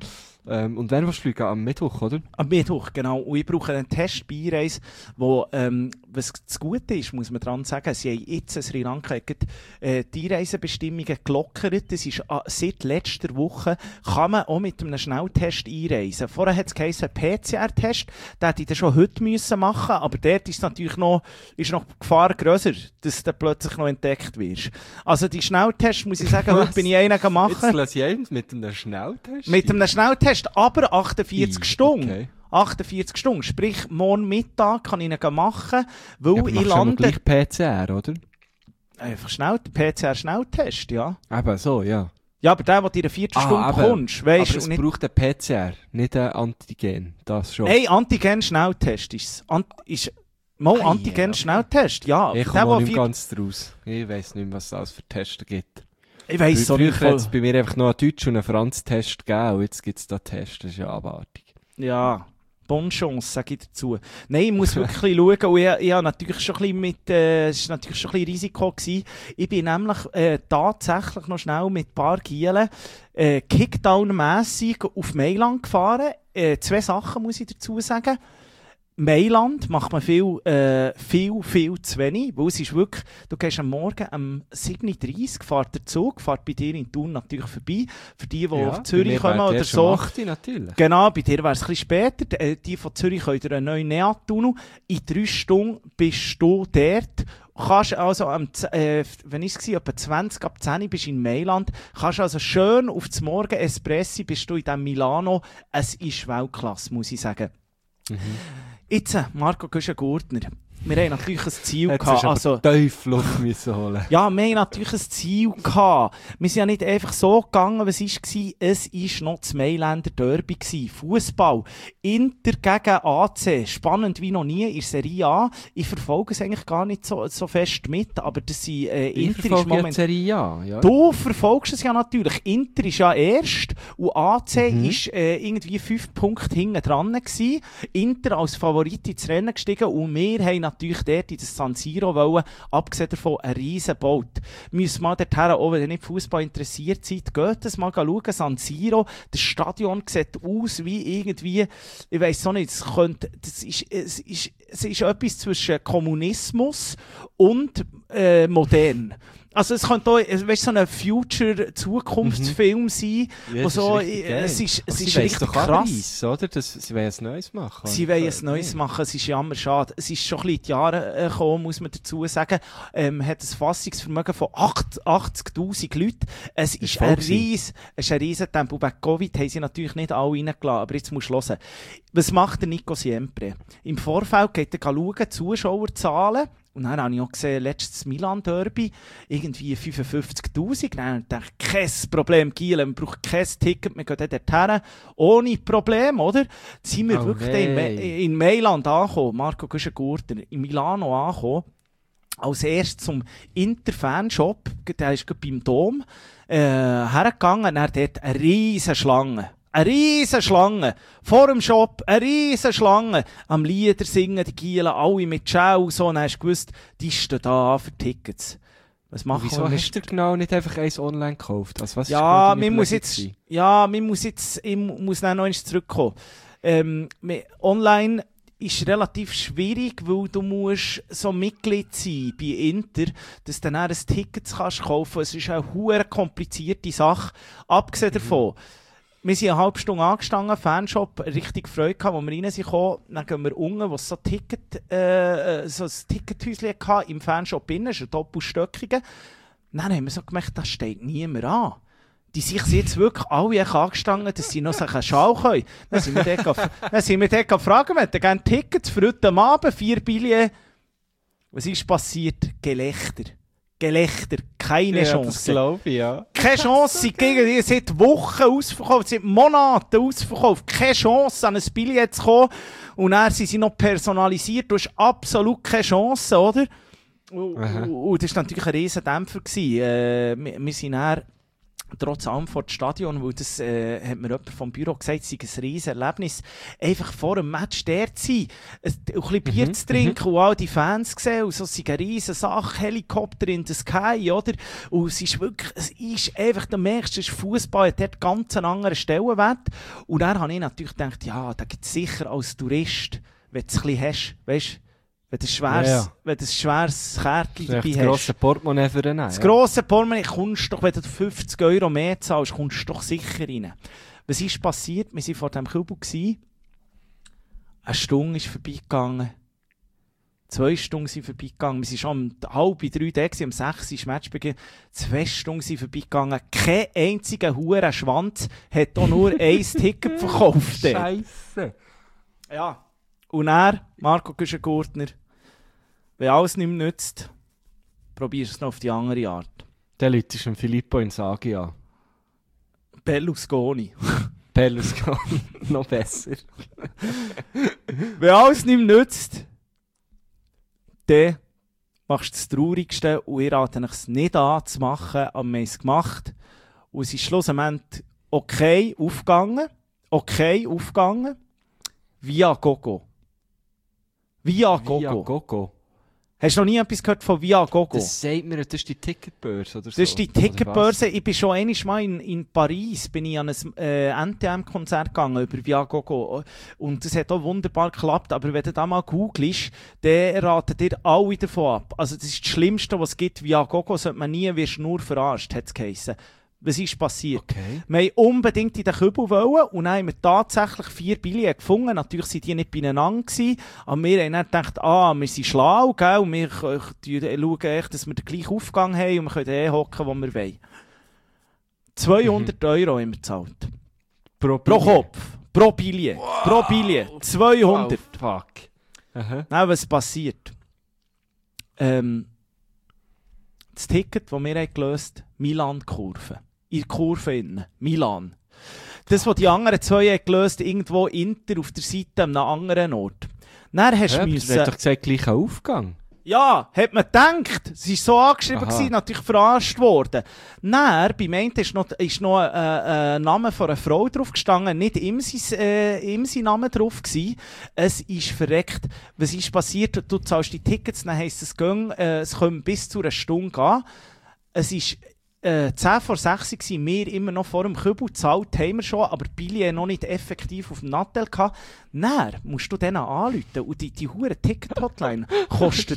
Ähm, und wann willst du fliegen? Am Mittwoch, oder? Am Mittwoch, genau. Und ich brauche einen Test bei Einreise, wo, ähm, was das Gute ist, muss man dran sagen, sie haben jetzt in Sri Lanka äh, die Einreisebestimmungen gelockert. Das ist äh, seit letzter Woche, kann man auch mit einem Schnelltest einreisen. Vorher hat es geheißen, P C R-Test, den hätte ich dann schon heute müssen machen, aber dort ist natürlich noch, ist noch die Gefahr grösser, dass du plötzlich noch entdeckt wirst. Also die Schnelltests, muss ich sagen, heute bin ich einen gemacht. Jetzt lasse ich einen mit einem Schnelltest? Mit einem Schnelltest, aber achtundvierzig I, Stunden. Okay. achtundvierzig Stunden. Sprich, morgen Mittag kann ich ihn machen, weil Ja, aber ich machst du aber lande... gleich P C R, oder? Einfach schnell, P C R-Schnelltest, ja. Eben so, ja. Ja, aber der, wo du in einer vierzig Ah, Stunden eben. kommst, weißt Aber du... es nicht... braucht einen P C R, nicht einen Antigen. Das schon. Nein, Antigen-Schnelltest ist es. Ant ist... Mal Ah, Antigen-Schnelltest, ja. Ich Der, komme auch wo nicht vier- ganz draus. Ich weiss nicht mehr, was es alles für Tests gibt. Ich weiss so Früher nicht hat voll. es bei mir einfach noch einen Deutsch- und einen Franz-Test gegeben und jetzt gibt es da Tests. Das ist ja abartig. Ja, bonne Chance, sage ich dazu. Nein, ich muss wirklich schauen. Und ich, ich habe natürlich schon ein bisschen mit, äh, es war natürlich schon ein bisschen Risiko gewesen. Ich bin nämlich äh, tatsächlich noch schnell mit ein paar Gielen äh, Kickdown-mässig auf Mailand gefahren. Äh, zwei Sachen muss ich dazu sagen. Mailand macht man viel, äh, viel, viel zu wenig, weil es ist wirklich, du gehst am Morgen um sieben Uhr dreißig, fährt der Zug, fährt bei dir in Thun natürlich vorbei, für die, die Ja, auf Zürich bei mir kommen wäre oder erst so. um acht Uhr natürlich. Genau, bei dir wäre es ein bisschen später, die, äh, die von Zürich können einen neuen Neat-Tunnel, in drei Stunden bist du dort. Kannst also, am, Z- äh, wenn ich es war, etwa zwanzig ab zehn bist du in Mailand, kannst also schön auf das Morgen Espressi, bist du in diesem Milano, es ist Weltklasse, muss ich sagen. Mhm. Jetzt, Marco Güschen-Gurtner. Wir haben natürlich ein Ziel Jetzt gehabt. hast du Also, aber tief Luft müssen holen. ja, wir haben natürlich ein Ziel gehabt. Wir sind ja nicht einfach so gegangen, was es war. Es war noch das Mailänder Derby. Fußball. Inter gegen A C. Spannend wie noch nie in der Serie A. Ich verfolge es eigentlich gar nicht so, so fest mit, aber das sind, äh, Ich Inter ist verfolge ja die moment... Serie A, ja. Du verfolgst es ja natürlich. Inter ist ja erst und A C Mhm. ist äh, irgendwie fünf Punkte hinten dran gewesen. Inter als Favorit ins Rennen gestiegen und wir haben natürlich dort in das San Siro wollen, abgesehen davon, ein riesen Boot. Müssen mal dorthin, auch wenn ihr nicht Fußball interessiert seid, geht es mal schauen, San Siro, das Stadion sieht aus wie irgendwie, ich weiss so nicht, es könnte, das ist, es ist, es ist etwas zwischen Kommunismus und äh, modern. Also es könnte auch, weißt, so ein Future-Zukunftsfilm mhm. sein, Ja, wo es so, ist richtig es geil. ist, es Aber ist sie wollen richtig doch krass. Abreiss, oder? Das, sie wollen ein Neues machen. Sie wollen ein Neues machen, es ist jammer schade. Es ist schon ein bisschen in die Jahre äh, gekommen, muss man dazu sagen. Ähm, hat ein Fassungsvermögen von achtzigtausend Leuten. Es ist, Ist ein voll ries, es ist ein riesen Tempo. Bei Covid haben sie natürlich nicht alle reingelassen, aber jetzt musst du hören. Was macht der Nico Siempre? Im Vorfeld geht er schauen, Zuschauerzahlen. Und dann habe ich auch gesehen, letztes Milan-Derby, irgendwie fünfundfünfzigtausend. Dann dachte ich, kein Problem, Giel, man braucht kein Ticket, wir gehen dort hin, ohne Problem, oder? Jetzt sind wir Oh wirklich nein. in, in Mailand angekommen, Marco Güschen-Gurtner, in Milano angekommen. Als erstes zum Inter-Fanshop, der ist gerade beim Dom, äh, hergegangen, und er hat dort eine riesen Schlange. Eine riesen Schlange. Vor dem Shop, eine riesen Schlange. Am Lieder singen die Gielen, alle mit Schau, so. Und dann hast du gewusst, die stehen da für Tickets. Was machen Wieso wir? hast du genau nicht einfach eins online gekauft? Also, was ist Ja, genau deine man muss Überlegung jetzt, gewesen? ja, man muss jetzt, ich muss dann noch einmal zurückkommen. Ähm, me- online ist relativ schwierig, weil du musst so Mitglied sein bei Inter, dass du dann auch ein Ticket kannst kaufen. Es ist eine hure komplizierte Sache. Abgesehen Mhm. davon, wir sind eine halbe Stunde angestanden, Fanshop, richtig Freude gehabt, als wir rein sind gekommen. Dann gehen wir unten, wo es so, Ticket, äh, so ein Tickethäuschen hatte, im Fanshop innen, das ist ein doppelstöckiger. Dann haben wir so gemerkt, da steht niemand an. Die sich jetzt wirklich alle angestanden, dass sie noch einen Schal können. Dann sind wir dort, gef- dann sind wir dort gefragt, wir hätten gerne Tickets für heute Abend, vier Billionen. Was ist passiert? Gelächter. Gelächter. Keine Ja, das Chance. glaube ich, ja. Keine Chance, sie gegen die seit Wochen ausverkauft, seit Monaten ausverkauft. Keine Chance, an ein Billett zu kommen. Und dann sind sie noch personalisiert. Du hast absolut keine Chance, oder? Und, Aha. und das war natürlich ein riesen Dämpfer gewesen. Äh, wir, wir sind dann trotz allem vor das Stadion, weil das äh, hat mir jemand vom Büro gesagt, es sei ein riesen Erlebnis, einfach vor einem Match der zu sein, ein, ein bisschen Bier Mhm, zu trinken und all die Fans sehen und so, es ist eine riesen Sache, Helikopter in the Sky, oder? Und es ist wirklich, es ist einfach, du merkst, es ist Fußball, hat dort ganz einen anderen Stellenwert. Und dann habe ich natürlich gedacht, ja, da gibt es sicher als Tourist, wenn du es ein bisschen hast, weißt, wenn du ein schweres, Ja, ja. wenn du ein schweres Kärtchen Das dabei ist hast. das grosse Portemonnaie für den Das ja. grosse Portemonnaie kommst doch, wenn du fünfzig Euro mehr zahlst, kommst du doch sicher rein. Was ist passiert? Wir waren vor diesem Kübel. Eine Stunde ist vorbeigegangen. Zwei Stunden sind vorbeigegangen. Wir waren schon um halb drei da, um sechs Uhr Matchbeginn. Zwei Stunden sind vorbeigegangen. Kein einziger Hurenschwanz hat auch nur ein Ticket verkauft. Scheisse. Ja. Und er, Marco Güschen-Gurtner, wenn alles nicht mehr nützt, probierst du es noch auf die andere Art. Der Leute ist ein Filippo Inzaghi an. Berlusconi. Berlusconi, noch besser. Wenn alles nicht mehr nützt, dann machst du das Traurigste und ich rate es nicht an zu machen, aber wir haben es gemacht. Und es ist schlussendlich okay aufgegangen. Okay aufgegangen. Via Gogo. Via Gogo. Via Gogo. Hast du noch nie etwas gehört von Via Gogo? Das sagt mir, das ist die Ticketbörse oder so. Das ist die Ticketbörse. Ich bin schon einmal mal in, in Paris bin ich an ein äh, N T M-Konzert gegangen über Viagogo. Und das hat auch wunderbar geklappt. Aber wenn du da mal googelst, dann raten dir alle davon ab. Also das ist das Schlimmste, was es gibt. Viagogo sollte man nie, wirst nur verarscht, hat es geheissen. Was ist passiert? Okay. Wir wollten unbedingt in den Kübel wollen und dann haben wir tatsächlich vier Billionen gefunden. Natürlich waren die nicht beieinander gewesen, aber wir haben dann gedacht, ah, wir sind schlau, gell? Und wir äh, schauen echt, dass wir den gleichen Aufgang haben und wir können eh hocken, wo wir wollen. zweihundert mhm. Euro haben wir gezahlt. Pro, Pro Kopf. Pro Billion. Wow. Pro Billion. zweihundert. Oh, fuck. Aha. Nein, was passiert? Ähm, das Ticket, das wir haben gelöst haben, Milan-Kurve. In der Kurve innen. Milan. Das, was die anderen zwei haben gelöst haben, irgendwo Inter auf der Seite an einem anderen Ort. Dann hast du Ja, müssen... du hast doch gesagt, gleicher Aufgang. Ja, hat man gedacht. Es war so angeschrieben, gewesen, natürlich verarscht worden. Dann, beim einen ist noch, ist noch ein äh, äh, Name von einer Frau drauf gestanden, nicht ihm sein, äh, ihm sein Name drauf gewesen. Es ist verreckt. Was ist passiert? Du zahlst die Tickets, dann heisst es, gehen, äh, es können bis zu einer Stunde gehen. Es ist äh, zehn vor sechs waren wir immer noch vor dem Kübel, gezahlt haben wir schon, aber die Billy noch nicht effektiv auf dem Nattel gehabt. Dann musst du denen anrufen und die, die hure Ticket-Hotline kostet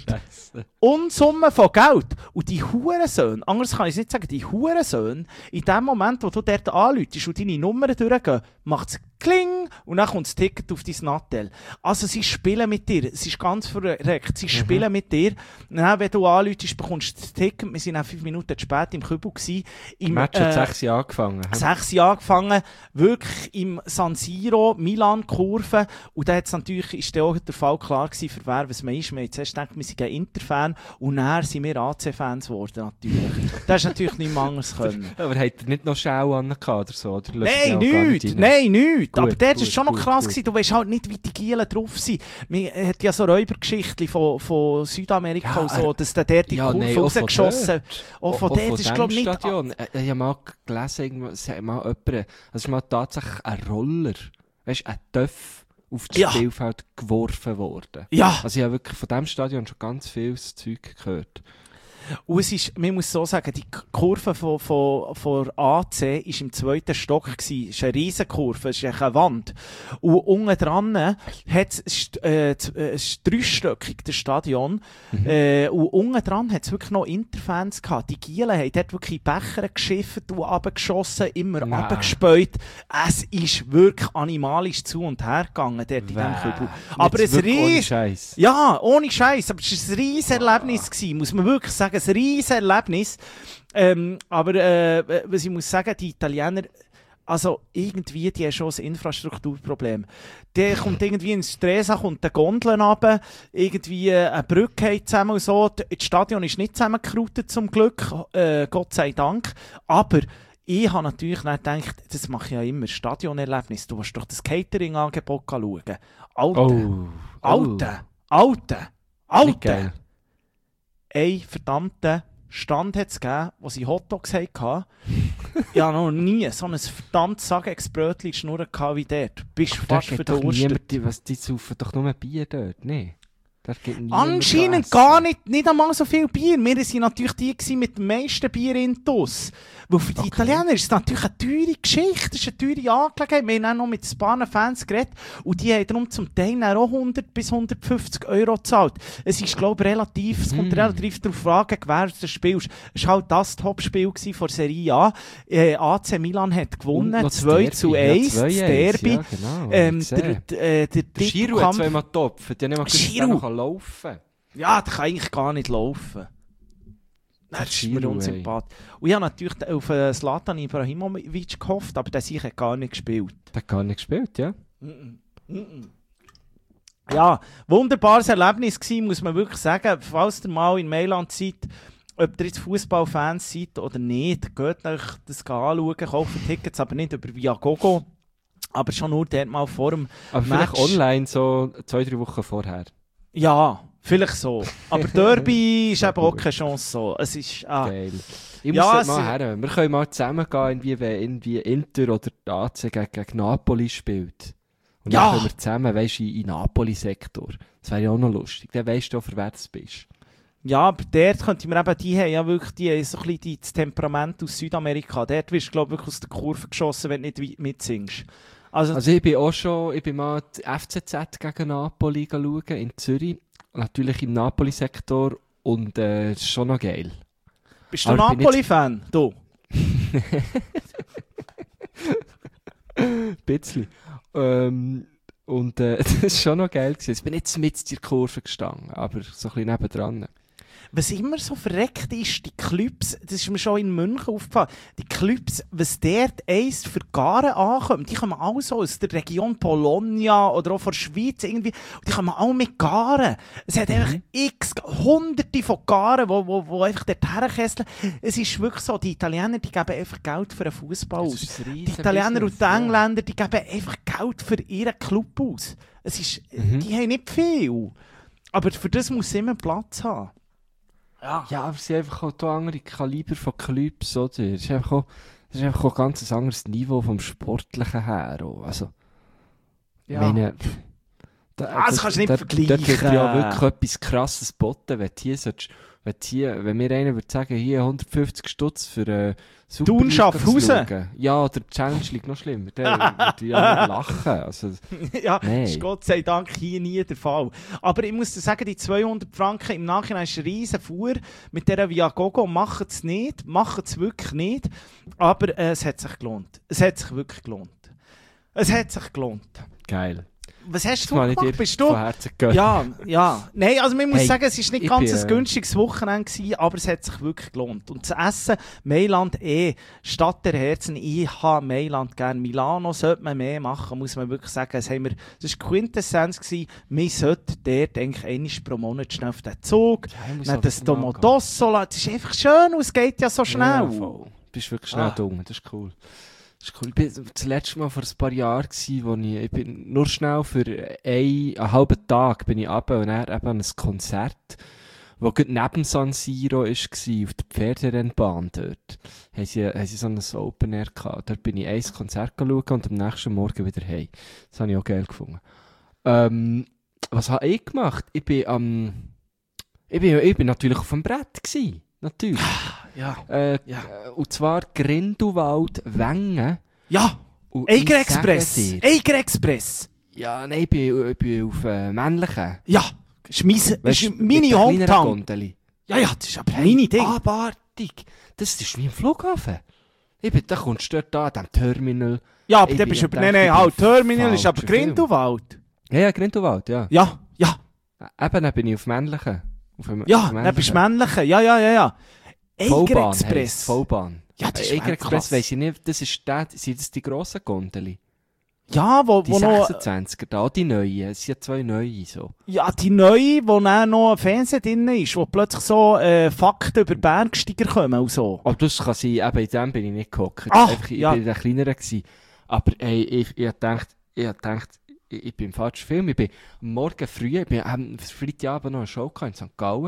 Unsummen von Geld. Und die Hurensöhne, anders kann ich es nicht sagen, die Hurensöhne, in dem Moment, wo du dort anrufst und deine Nummern durchgehen, macht es Kling und dann kommt das Ticket auf dein Nattel. Also sie spielen mit dir, es ist ganz verreckt, sie mhm. spielen mit dir. Dann, wenn du anrufst, bekommst du das Ticket, wir waren auch fünf Minuten spät im Kübel. Im Match hat äh, sechs Jahre angefangen. Sechs Jahre angefangen, wirklich im San Siro, Milan-Kurve. Und da hat's natürlich, ist dann auch der Fall klar gewesen, für wer was man ist. Wir haben zuerst gedacht, wir sind ein Inter-Fan und dann sind wir A C-Fans geworden, natürlich. Das ist natürlich nicht mehr anders können. Aber hat er nicht noch Schau angehabt oder so? Oder nein, nichts, nein, nichts. Aber dort war es schon noch gut, krass gut. gewesen, du weißt halt nicht, wie die Gielen drauf sind. Man hat ja so Räubergeschichten von, von Südamerika ja, und so, dass der dort die ja, Kurve nee, rausgeschossen. Auch von dort, das ist glaube ich nicht... Stadion. Ich habe mal gelesen, irgendwo, es hat mal jemand, also es ist mal tatsächlich ein Roller, weißt du, ein Töff auf das ja. Spielfeld geworfen worden. Ja. Also ich habe wirklich von diesem Stadion schon ganz viel Zeug gehört. Und es ist, man muss so sagen, die Kurve von, von, von A C war im zweiten Stock gewesen. Es ist eine Riesenkurve, es ist eine Wand. Und unten dran hat es, äh, es ist dreistöckig, das Stadion. Mhm. Äh, und unten dran hat es wirklich noch Interfans gehabt. Die Gielen haben dort wirklich Becher geschifft und runtergeschossen, immer Nein. runtergespäut. Es ist wirklich animalisch zu und her gegangen dort in diesem Kübel. Aber es ohne Scheiß. Ja, ohne Scheiß. Aber es war ein riesen Erlebnis gewesen, muss man wirklich sagen. Ein riesen Erlebnis. Ähm, aber äh, was ich muss sagen, die Italiener, also irgendwie, die haben schon ein Infrastrukturproblem. Der kommt irgendwie ins Stresa, kommt die Gondeln runter, irgendwie eine Brücke zusammen und so. Das Stadion ist nicht zusammengerautet, zum Glück, äh, Gott sei Dank. Aber ich habe natürlich nicht gedacht, das mache ich ja immer, Stadionerlebnis. Du musst doch das Catering-Angebot schauen. Alter, Oh. Alter, Alter, Alter. Ein Ein verdammter Stand hat es gegeben, wo sie Hotdogs hatten. Ich habe noch nie so ein verdammtes Sagegsbrötchen schnurren wie dort. Du bist fast verdurstet. Die, was, die saufen doch nur Bier dort, ne? Anscheinend gar nicht, nicht einmal so viel Bier. Wir waren natürlich die mit dem meisten Bier intus. Weil für die okay. Italiener ist es natürlich eine teure Geschichte, es ist eine teure Angelegenheit. Wir haben auch noch mit ein paar Fans geredet und die haben darum zum Teil auch hundert bis hundertfünfzig Euro gezahlt. Es ist, glaube ich, relativ, es kommt mm. relativ darauf an, wer du spielst. Es war halt das Top-Spiel von Serie A. Äh, A C Milan hat gewonnen, zwei zu eins, ja, das Derby. Ja, genau, ähm, der der, äh, der, der Giroud hat zweimal Top, die haben nicht Giroud kann laufen. Ja, der kann eigentlich gar nicht laufen. Das ist Giro, mir unsympathisch. Und ich habe natürlich auf Zlatan Ibrahimovic gehofft, aber der sich hat gar nicht gespielt. Der hat gar nicht gespielt, ja. Mm-mm. Mm-mm. Ja, wunderbares Erlebnis gewesen, muss man wirklich sagen. Falls ihr mal in Mailand seid, ob ihr jetzt Fußballfans seid oder nicht, geht euch das anschauen, kauft Tickets, aber nicht über Viagogo. Aber schon nur dort mal vor dem Aber Match. Vielleicht online so zwei, drei Wochen vorher. Ja, vielleicht so. Aber Derby ist eben auch keine Chance so. Es ist, ah. Geil. Ich ja, muss mal her. Wir können mal zusammen gehen, irgendwie, wenn irgendwie Inter oder die A C gegen, gegen Napoli spielt. Und ja. dann können wir zusammen, weißt du, in den Napoli-Sektor. Das wäre ja auch noch lustig. Dann weisst du, für wer du bist. Ja, aber dort könnte man eben, die haben ja wirklich die haben so ein bisschen die, das Temperament aus Südamerika. Dort wirst du, glaube ich, wirklich aus der Kurve geschossen, wenn du nicht mitsingst. Also, also ich bin auch schon, ich bin mal die F C Z gegen Napoli schauen, in Zürich. Natürlich im Napoli-Sektor und äh, das ist schon noch geil. Bist du Napoli-Fan? Du? Ein bisschen. Ähm, und äh, das war schon noch geil gewesen. Ich bin jetzt mit in der Kurve gestanden, aber so ein bisschen nebendran. Was immer so verreckt ist, die Clubs, das ist mir schon in München aufgefallen, die Clubs, was dort eins für Garen ankommt, die kommen auch so aus der Region Bologna oder auch von der Schweiz irgendwie, die kommen auch mit Garen. Es hat mhm. einfach x, hunderte von Garen, wo, wo, wo einfach dort herkesseln. Es ist wirklich so, die Italiener, die geben einfach Geld für einen Fußball aus. Die Italiener Business, und die Engländer, die geben einfach Geld für ihren Club aus. Es ist, mhm. die haben nicht viel. Aber für das muss es immer Platz haben. Ja. ja, aber es sind einfach auch da andere Kaliber von Clubs, oder? Es ist einfach auch, das ist einfach auch ein ganz anderes Niveau vom Sportlichen her. Auch. Also, ja. meine, da, ah, das, das kannst du nicht da, vergleichen. Dort wird ja wirklich etwas Krasses geboten, wenn hier sollst, wenn, hier, wenn mir einer würde sagen, hier hundertfünfzig Stutz für äh, Super Thun Schaffhausen. Ja, oder die Challenge League noch schlimmer. Der würde ja nicht lachen. Also, ja, nee. Das ist Gott sei Dank hier nie der Fall. Aber ich muss dir sagen, die zweihundert Franken im Nachhinein ist eine riesen Fuhr. Mit dieser Viagogo machen es nicht. Machen es wirklich nicht. Aber äh, es hat sich gelohnt. Es hat sich wirklich gelohnt. Es hat sich gelohnt. Geil. Was hast du gemacht? Bist du? Ja, ja. Nein, also man muss hey, sagen, es war nicht ganz bin, ein günstiges Wochenende gewesen, aber es hat sich wirklich gelohnt. Und das Essen, Mailand eh, Stadt der Herzen, ich habe Mailand gerne. Milano sollte man mehr machen, muss man wirklich sagen. Das, haben wir, das war Quintessenz gewesen. Man sollte dort eigentlich einmal pro Monat schnell auf den Zug. Ja, dann das Domodossola. Das ist einfach schön und es geht ja so schnell. Ja, du bist wirklich schnell ah. dumm, das ist cool. Das ist cool. Ich war das letzte Mal vor ein paar Jahren, wo ich, ich bin nur schnell für einen, einen halben Tag bin ich runter und dann eben an ein Konzert, das gerade neben San Siro war, auf der Pferderennbahn dort. Haben sie, haben sie so ein Open Air gehabt. Dort bin ich ein Konzert schauen und am nächsten Morgen wieder heim. Das habe ich auch geil gefunden. Ähm, was habe ich gemacht? Ich bin am, ähm, ich bin, ich bin natürlich auf dem Brett gewesen. Natürlich. Ja. Äh, ja. Und zwar Grindelwald, Wengen. Ja! Eiger Express! Eiger Express! Ja, nein, ich bin, ich bin auf äh, männlichen. Ja! Schmissen! Das ist meine Hometown! Ja, ja, das ist aber hey, meine Ding. Abartig! Das ist wie im Flughafen. Ich bin, da kommst du dort an, an dem Terminal. Ja, aber dann bist du... Nein, nein, halt, Terminal ist aber Grindelwald. Ja, ja, Grindelwald, ja. Ja, ja. Eben, dann bin ich auf männlichen. Auf einem, ja, dann bist du männliche. Ja, ja, ja, ja. Eiger Express. V-Bahn. Ja, das ist Eiger Express, weiss ich nicht, das ist der, sind das die grossen Gondeli? Ja, wo, die wo noch... Die sechsundzwanziger, da, die neuen, es sind ja zwei neue, so. Ja, die neue, wo dann noch ein Fernseher drin ist, wo plötzlich so äh, Fakten über Bergsteiger kommen und so. Aber das kann sein, eben in dem bin ich nicht gehockt. Ach, Einfach, ich ja. bin der Kleinere gewesen. Aber ey, ich, ich dachte, ich dachte, ich, ich bin im falschen Film. Ich bin morgen früh, ich bin am Freitagabend noch eine Show in Sankt Gallen.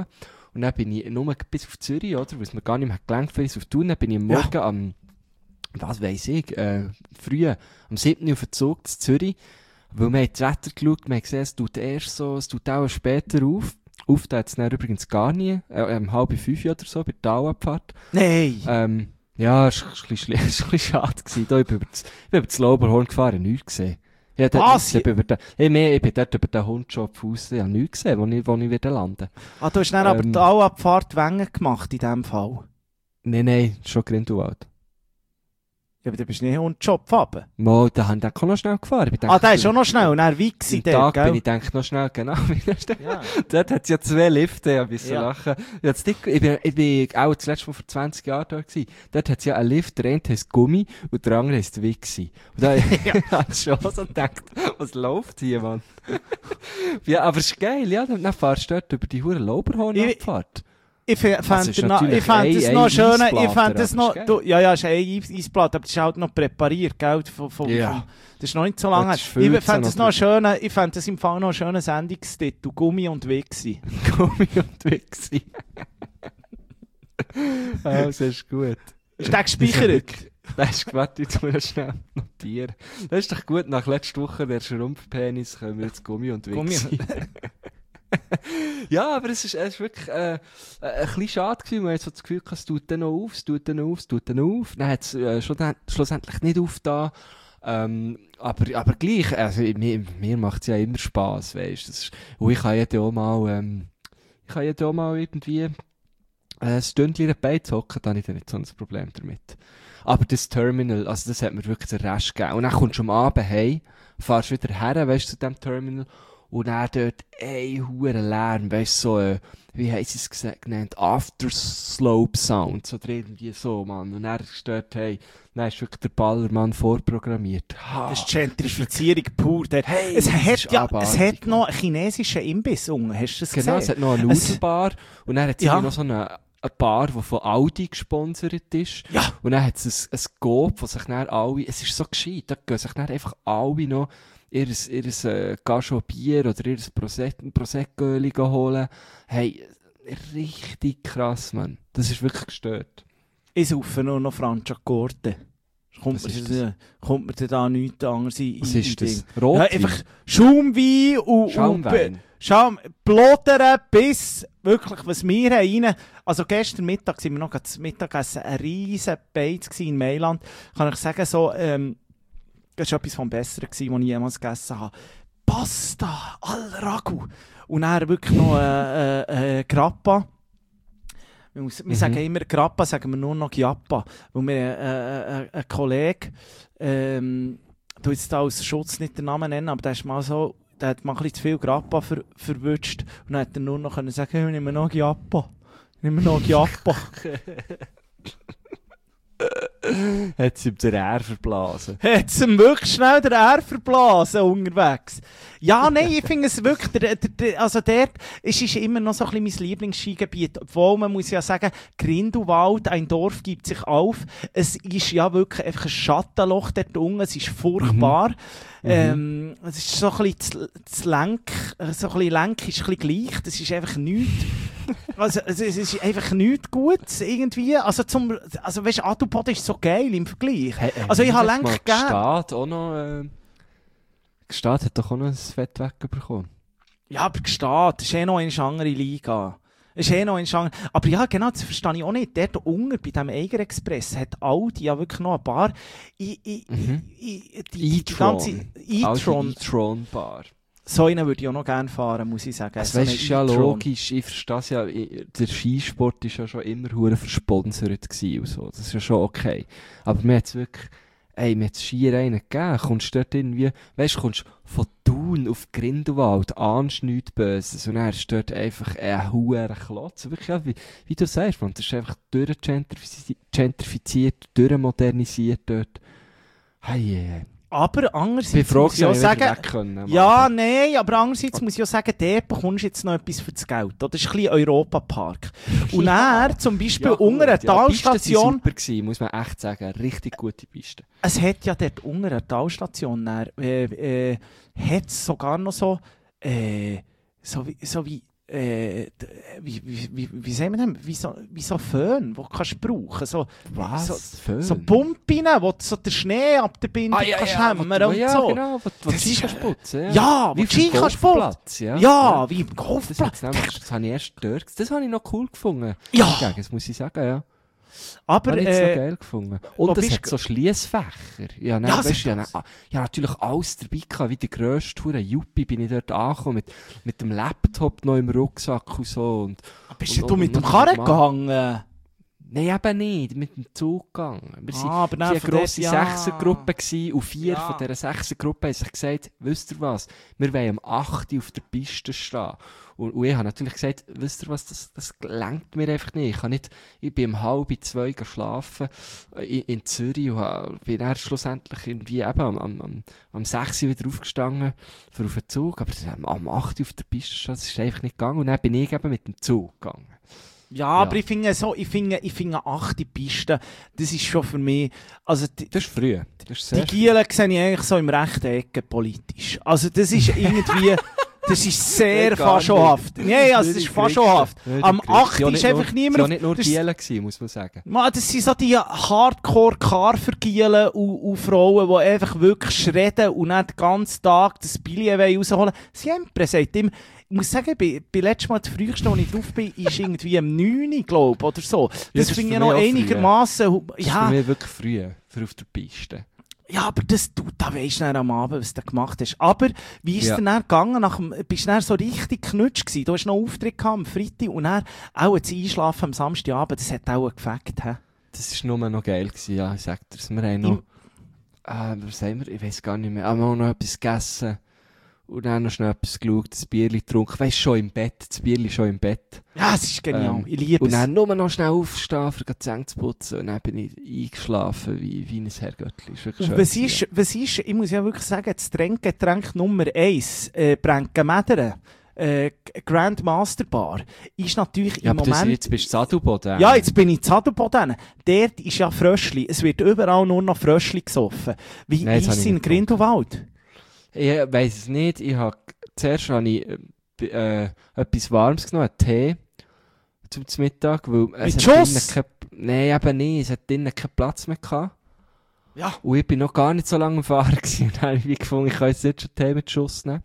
Und dann bin ich nur bis auf Zürich, oder? Weil es mir gar nicht mehr gelangt für uns auf Thun. Dann bin ich am Morgen ja. am, was weiss ich, äh, früh, am siebten auf den Zug zu Zürich. Weil wir haben das Wetter geschaut, wir haben gesehen, es tut erst so, es tut auch später auf. Auf, da hat es dann übrigens gar nie, äh, um halb fünf oder so, bei der Talabfahrt. Nein! Ähm, ja, es war ein bisschen, ein bisschen schade gewesen. Da, ich bin über das, ich bin über das Lauberhorn gefahren, nichts gesehen. Ja, was? Ich bin, über den, ich, mehr, ich bin dort über den Hundshop raus, ich habe nichts gesehen, wo ich, wo ich wieder lande. Ah, du hast dann ähm, aber die Talabfahrt Wengen gemacht in diesem Fall? Nein, nein, schon Grindelwald. Ja, aber du bist nicht Hundshop runter. Mo, da haben wir noch schnell gefahren. Ah, der ist schon noch schnell, und dann wie gewesen der, Tag gell? Bin ich denke noch schnell, genau. Ja. Dort hat es ja zwei Lifte, ja, ein bisschen ja. lachen. Ja, das Dick, ich, bin, ich bin auch das letzte Mal vor zwanzig Jahren da gewesen. Dort hat es ja einen Lift, der eine heisst Gummi und der andere heisst Wixi. Und da habe ich schon so gedacht, was läuft hier, Mann? Ja, aber es ist geil, ja, dann fahrst du dort über die hure Lauberhorn-Abfahrt. Ich fände es noch, ich fänd es noch schön, ich fände es noch, du, ja, ja, es ist ein Eisblatt, aber das ist halt noch präpariert, gell, von, von, ja. von, das ist noch nicht so lange. Ich fände es noch schön, ich fände es im Fall noch einen schönen Sendungstitel, Gummi und Wixi. Gummi und Wixi. Ah, das ist gut. Ist der gespeichert? Das ist, warte, jetzt muss ich schnell notieren. Das ist doch gut, nach letzter Woche der Schrumpfpenis können wir jetzt Gummi und Wixi. Ja, aber es ist, es ist wirklich äh, ein bisschen schade gewesen, man hat so das Gefühl, es tut dann noch auf, es tut dann noch auf, es tut dann noch auf. Dann hat es äh, schlussendlich nicht aufgetan. Ähm, aber, aber gleich, also mir, mir macht es ja immer Spass, weisst du. Und ich kann ja auch mal, ähm, ich kann ja auch mal irgendwie äh, ein Stündchen dabei zocken, dann habe ich dann nicht so ein Problem damit. Aber das Terminal, also das hat mir wirklich den Rest gegeben. Und dann kommst du am Abend heim, fahrst wieder her, weisst du, zu diesem Terminal. Und dann dort ein hoher Lärm, weißt du, so, äh, wie heisst es gesagt, genannt, Afterslope Sounds, oder irgendwie so, Mann. Und dann ist dort, hey, dann ist wirklich der Ballermann vorprogrammiert. Ha, das ist Gentrifizierung pur. Der, hey, es hat ja, abartig, es hat noch einen chinesischen Imbiss unten, hast du das genau, gesehen? Es hat noch eine Nudelbar, und dann hat es ja. noch so eine, eine Bar, die von Audi gesponsert ist. Ja. Und dann hat es ein, ein Scope, wo sich dann alle, es ist so gescheit, da gehen sich dann einfach alle noch ihres, ihres äh, Gacho Bier oder ihres Prosecco-Öli holen. Hey, richtig krass, Mann. Das ist wirklich gestört. Ich saufe nur noch Franciacorta. Kommt mir, kommt mir da nichts anderes in, Was in, ist in das? Rotwein? Ja, einfach Schaumwein und, Schaumwein. und Schaum, Blodern bis wirklich, was wir rein. Also gestern Mittag sind wir noch zum Mittagessen, ein riesen Beiz in Mailand. Kann ich sagen, so, ähm, das war etwas vom Besseren, was ich jemals gegessen habe. Pasta al Ragu. Und dann wirklich noch äh, äh, äh, Grappa. Wir, muss, wir mhm. sagen immer Grappa, sagen wir nur noch Giappa. Weil wir äh, äh, ein Kollege, ähm, ich will jetzt da aus Schutz nicht den Namen nennen, aber der ist mal so, der hat mal ein bisschen zu viel Grappa ver, verwünscht. Und dann hat er nur noch können sagen, hey, nimm mir noch Giappa. Nimm mir noch Giappa. Hat sie ihm den Air verblasen? Hat sie ihm wirklich schnell den Air verblasen unterwegs? Ja, nein, ich finde es wirklich, der, der, der, also dort ist, ist immer noch so ein bisschen mein Lieblingsskigebiet. Obwohl, man muss ja sagen, Grindelwald, ein Dorf gibt sich auf. Es ist ja wirklich einfach ein Schattenloch dort unten, es ist furchtbar. Mhm. Ähm, es ist so ein bisschen das, das Lenk, so ein bisschen Lenk ist ein bisschen gleich, das ist einfach nichts. Also, es ist einfach nichts Gutes, irgendwie. Also, zum, also weißt du, Adelboden ist so geil im Vergleich. Hey, hey, also, ich habe Lenk gegeben. Gstaad auch noch, äh, Gstaad hat doch auch noch ein Fett wegbekommen. Ja, aber Gstaad ist eh noch eine andere Liga. Ist eh noch eine andere. Aber ja, genau, das verstehe ich auch nicht. Dort unten, bei diesem Eiger Express, hat Aldi ja wirklich noch ein Bar. I, I, mhm. I, die, die ganze E-Tron. E-Tron Bar. So einen würde ich auch noch gerne fahren, muss ich sagen. Also, so weißt, ist ja logisch, ich verstehe es ja, der Skisport war ja schon immer hure versponsert gewesen und so. Das ist ja schon okay. Aber mir hat es wirklich, ey, mir hat es Skier einen gegeben. Kommst du dort irgendwie, weißt du, kommst von Thun auf Grindelwald, ahnst nichts Böses und dann ist dort einfach ein hoher Klotz. Wirklich, ja, wie, wie du sagst, man, das ist einfach durchgentrifiziert, durchmodernisiert dort. Hey, hey. Aber andererseits ich bin froh, muss ich auch sagen, können, ja, nein, aber andererseits muss ich auch sagen, dort bekommst du jetzt noch etwas für das Geld. Das ist ein bisschen Europapark. Und ja. dann zum Beispiel ja, unter einer ja, Talstation... super gewesen, muss man echt sagen. Richtig gute Piste. Es hat ja dort unter einer Talstation dann, äh, äh, hat es sogar noch so, äh, so wie, so wie äh, wie, wie, wie, wie sagen wir das? Wie so, wie so Föhn, den kannst du brauchen. So, Was? So, Föhn? so Pumpen, wo du so den Schnee ab der Bindung ah, ja, kannst ja, hämmern wo, und ja, so. Genau, wo, wo das du ist kannst putzen. Ja, ja wo wie du kannst putzen. Ja, ja, ja, wie im Golfplatz. Das, das, das habe ich erst dort. Das habe ich noch cool gefunden. Ja. Dagegen, das muss ich sagen, ja. Aber habe ich äh, noch geil gefunden. Und es hat so Schliessfächer. Ja, nein, ja, weißt, ja, ja, natürlich alles dabei gehabt, wie der grösste Hure Juppie bin ich dort angekommen, mit, mit dem Laptop noch im Rucksack und so. Und, bist und, du und, mit und dem Karren gegangen? Nein, eben nicht, mit dem Zug gegangen. Wir waren ah, aber eine grosse ja. Sechsergruppe gewesen, und vier ja. von dieser Sechsergruppe haben sich gesagt, wisst ihr was, wir wollen am acht Uhr auf der Piste stehen. Und, und ich habe natürlich gesagt, wisst ihr was, das, das lenkt mir einfach nicht. Ich, kann nicht, ich bin um halb zwei schlafen in, in Zürich und bin dann schlussendlich irgendwie eben am, am, am, am sechs Uhr wieder aufgestanden für auf den Zug. Aber am acht Uhr auf der Piste stehen, das ist einfach nicht gegangen. Und dann bin ich eben mit dem Zug gegangen. Ja, aber ja. ich finde so, ich finde, ich finde achte Piste, das ist schon für mich, also die, das ist früh. Das ist sehr die Gielen sehe ich eigentlich so im rechten Ecke politisch. Also das ist irgendwie, das ist sehr faschohaft. Nein, also das ist faschohaft. Am acht ist einfach niemand... Das war nicht nur Gielen gewesen, muss man sagen. Man, das sind so die Hardcore-Carver-Gielen und, und Frauen, die einfach wirklich schreden und nicht den ganzen Tag das Billet rausholen wollen. Sie haben gesagt, immer, ich muss sagen, bei, bei letztes Mal, das früheste, als ich drauf bin, ist irgendwie um neun Uhr, glaube ich, oder so. Das, ja, das finde ich noch einigermaßen. Das ist ja. für mich wirklich früh, für auf der Piste. Ja, aber das, du, da weisst du dann am Abend, was du gemacht hast. Aber wie ist es ja. denn dann gegangen? Nach dem, bist du dann so richtig knutsch gewesen? Du hast noch einen Auftritt gehabt am Freitag und dann auch das Einschlafen am Samstagabend, das hat auch gefackt. He? Das war nur noch geil gewesen, ja, ich sag dir. Wir haben noch, äh, was haben wir? Ich weiss gar nicht mehr. Wir haben noch etwas gegessen. Und dann noch schnell etwas geschaut, das Bierli getrunken. Weißt du, schon im Bett, das Bierli schon im Bett. Ja, es ist genial, ähm, ich liebe es. Und dann nur noch schnell aufstehen, um die Zähne zu putzen. Und dann bin ich eingeschlafen, wie, wie ein Herrgöttli. Und was ist, was ist, ich muss ja wirklich sagen, das Trinkgetränk Nummer eins, äh, Bränkenmädern, äh, Grand Master Bar, ist natürlich ja, im aber Moment... Das, jetzt bist du Zadelboden. Ja, jetzt bin ich Zadelboden. Dort ist ja Fröschli. Es wird überall nur noch Fröschli gesoffen. Wie Nein, ist es in Grindelwald? Ich weiss es nicht. Ich hab, zuerst habe ich äh, etwas Warmes genommen, einen Tee zum Mittag. Weil es Mit Schuss? Nein, eben nicht. Es hat drinnen keinen Platz mehr gehabt. Ja. Und ich bin noch gar nicht so lange am Fahren gewesen. Dann habe ich gefunden, ich kann jetzt nicht schon Tee mit Schuss nehmen.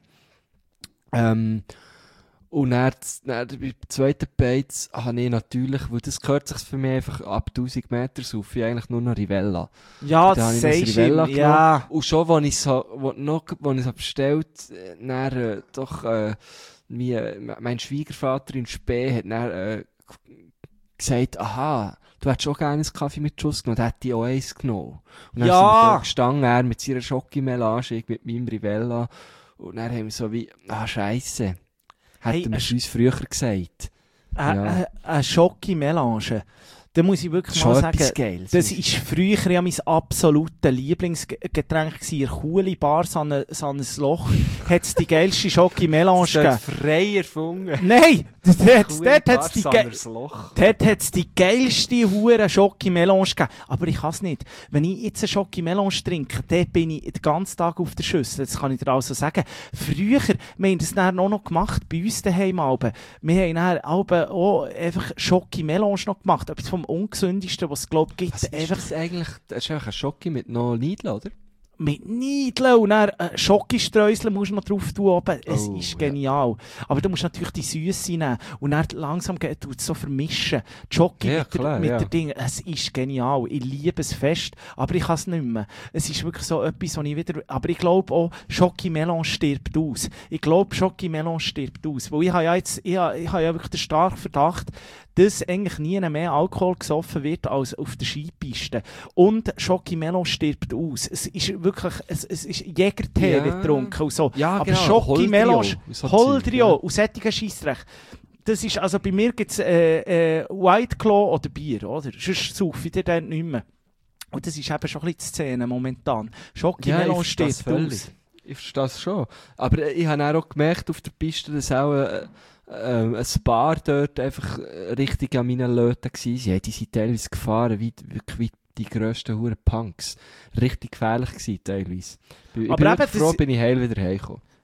Ähm, und dann, dann beim zweiten Beiz habe ich natürlich, weil das gehört sich für mich einfach ab tausend Meter auf, ich eigentlich nur noch Rivella. Ja, das sagst du, ja. Und schon, als ich es so, noch, als ich es bestellt habe, dann äh, doch, äh, wie, äh, mein Schwiegervater in Spee hat dann äh, gesagt, aha, du hättest auch gerne einen Kaffee mit Schuss genommen, dann hätte ich auch eins genommen. Und dann ja. sind wir da gestanden, er mit seiner Schokimelange, ich mit meinem Rivella. Und dann haben wir so wie, ah, Scheisse. Hätten wir es uns früher gesagt. Eine ja. äh, äh, Schoki-Melange. Da muss ich wirklich Schon mal sagen, Geiles, das war früher ja mein absolutes Lieblingsgetränk. In der coole Bar, so ein, so ein Loch, hat es die geilste Schoki-Melange gegeben. Frei erfunden. Nein! Dort hat es die, ge ge die geilste hure Schoki-Melange gegeben. Aber ich kann es nicht. Wenn ich jetzt eine Schoki-Melange trinke, dann bin ich den ganzen Tag auf der Schüssel. Das kann ich dir also sagen. Früher, wir haben das dann auch noch gemacht, bei uns daheim. Wir haben dann auch einfach Schoki-Melange noch gemacht. Etwas vom ungesündesten, was es glaube ich gibt. Was ist einfach das eigentlich? Das ist einfach ein Schoki mit noch Niedeln, oder? Mit Niedeln und dann äh, Schokostreusel musst du noch drauf tun oben. Es oh, ist genial. Ja. Aber du musst natürlich die Süße nehmen und dann langsam tut es so vermischen. Die Schoki ja, mit, klar, der, mit ja. der Ding. Es ist genial. Ich liebe es fest, aber ich kann es nicht mehr. Es ist wirklich so etwas, was ich wieder... Aber ich glaube auch, Schoki-Melange stirbt aus. Ich glaube, Schoki-Melange stirbt aus. Weil ich habe ja jetzt... Ich habe, ich habe ja wirklich den starken Verdacht, dass eigentlich nie mehr Alkohol gesoffen wird als auf der Skipiste. Und Schoki-Melange stirbt aus. Es ist wirklich, es, es ist Jägertee ja. wird getrunken und so. Ja, aber genau. Schoki-Melange, so Holdrio ja. und sättigen Scheissdreck. Das ist, also bei mir gibt es äh, äh, White Claw oder Bier, oder? Sonst saufe ich dir dann nicht mehr. Und das ist eben schon ein bisschen die Szene momentan. Schoki-Melange ja, stirbt aus. Ich verstehe das schon. Aber ich habe auch gemerkt auf der Piste, dass auch äh, äh, ein paar dort einfach richtig an meinen Leuten waren. Ja, die sind teilweise gefahren, wie, wie die grössten Huren Punks. Richtig gefährlich gewesen, teilweise. Ich aber bin eben, froh, das... bin ich heil wieder heimgekommen.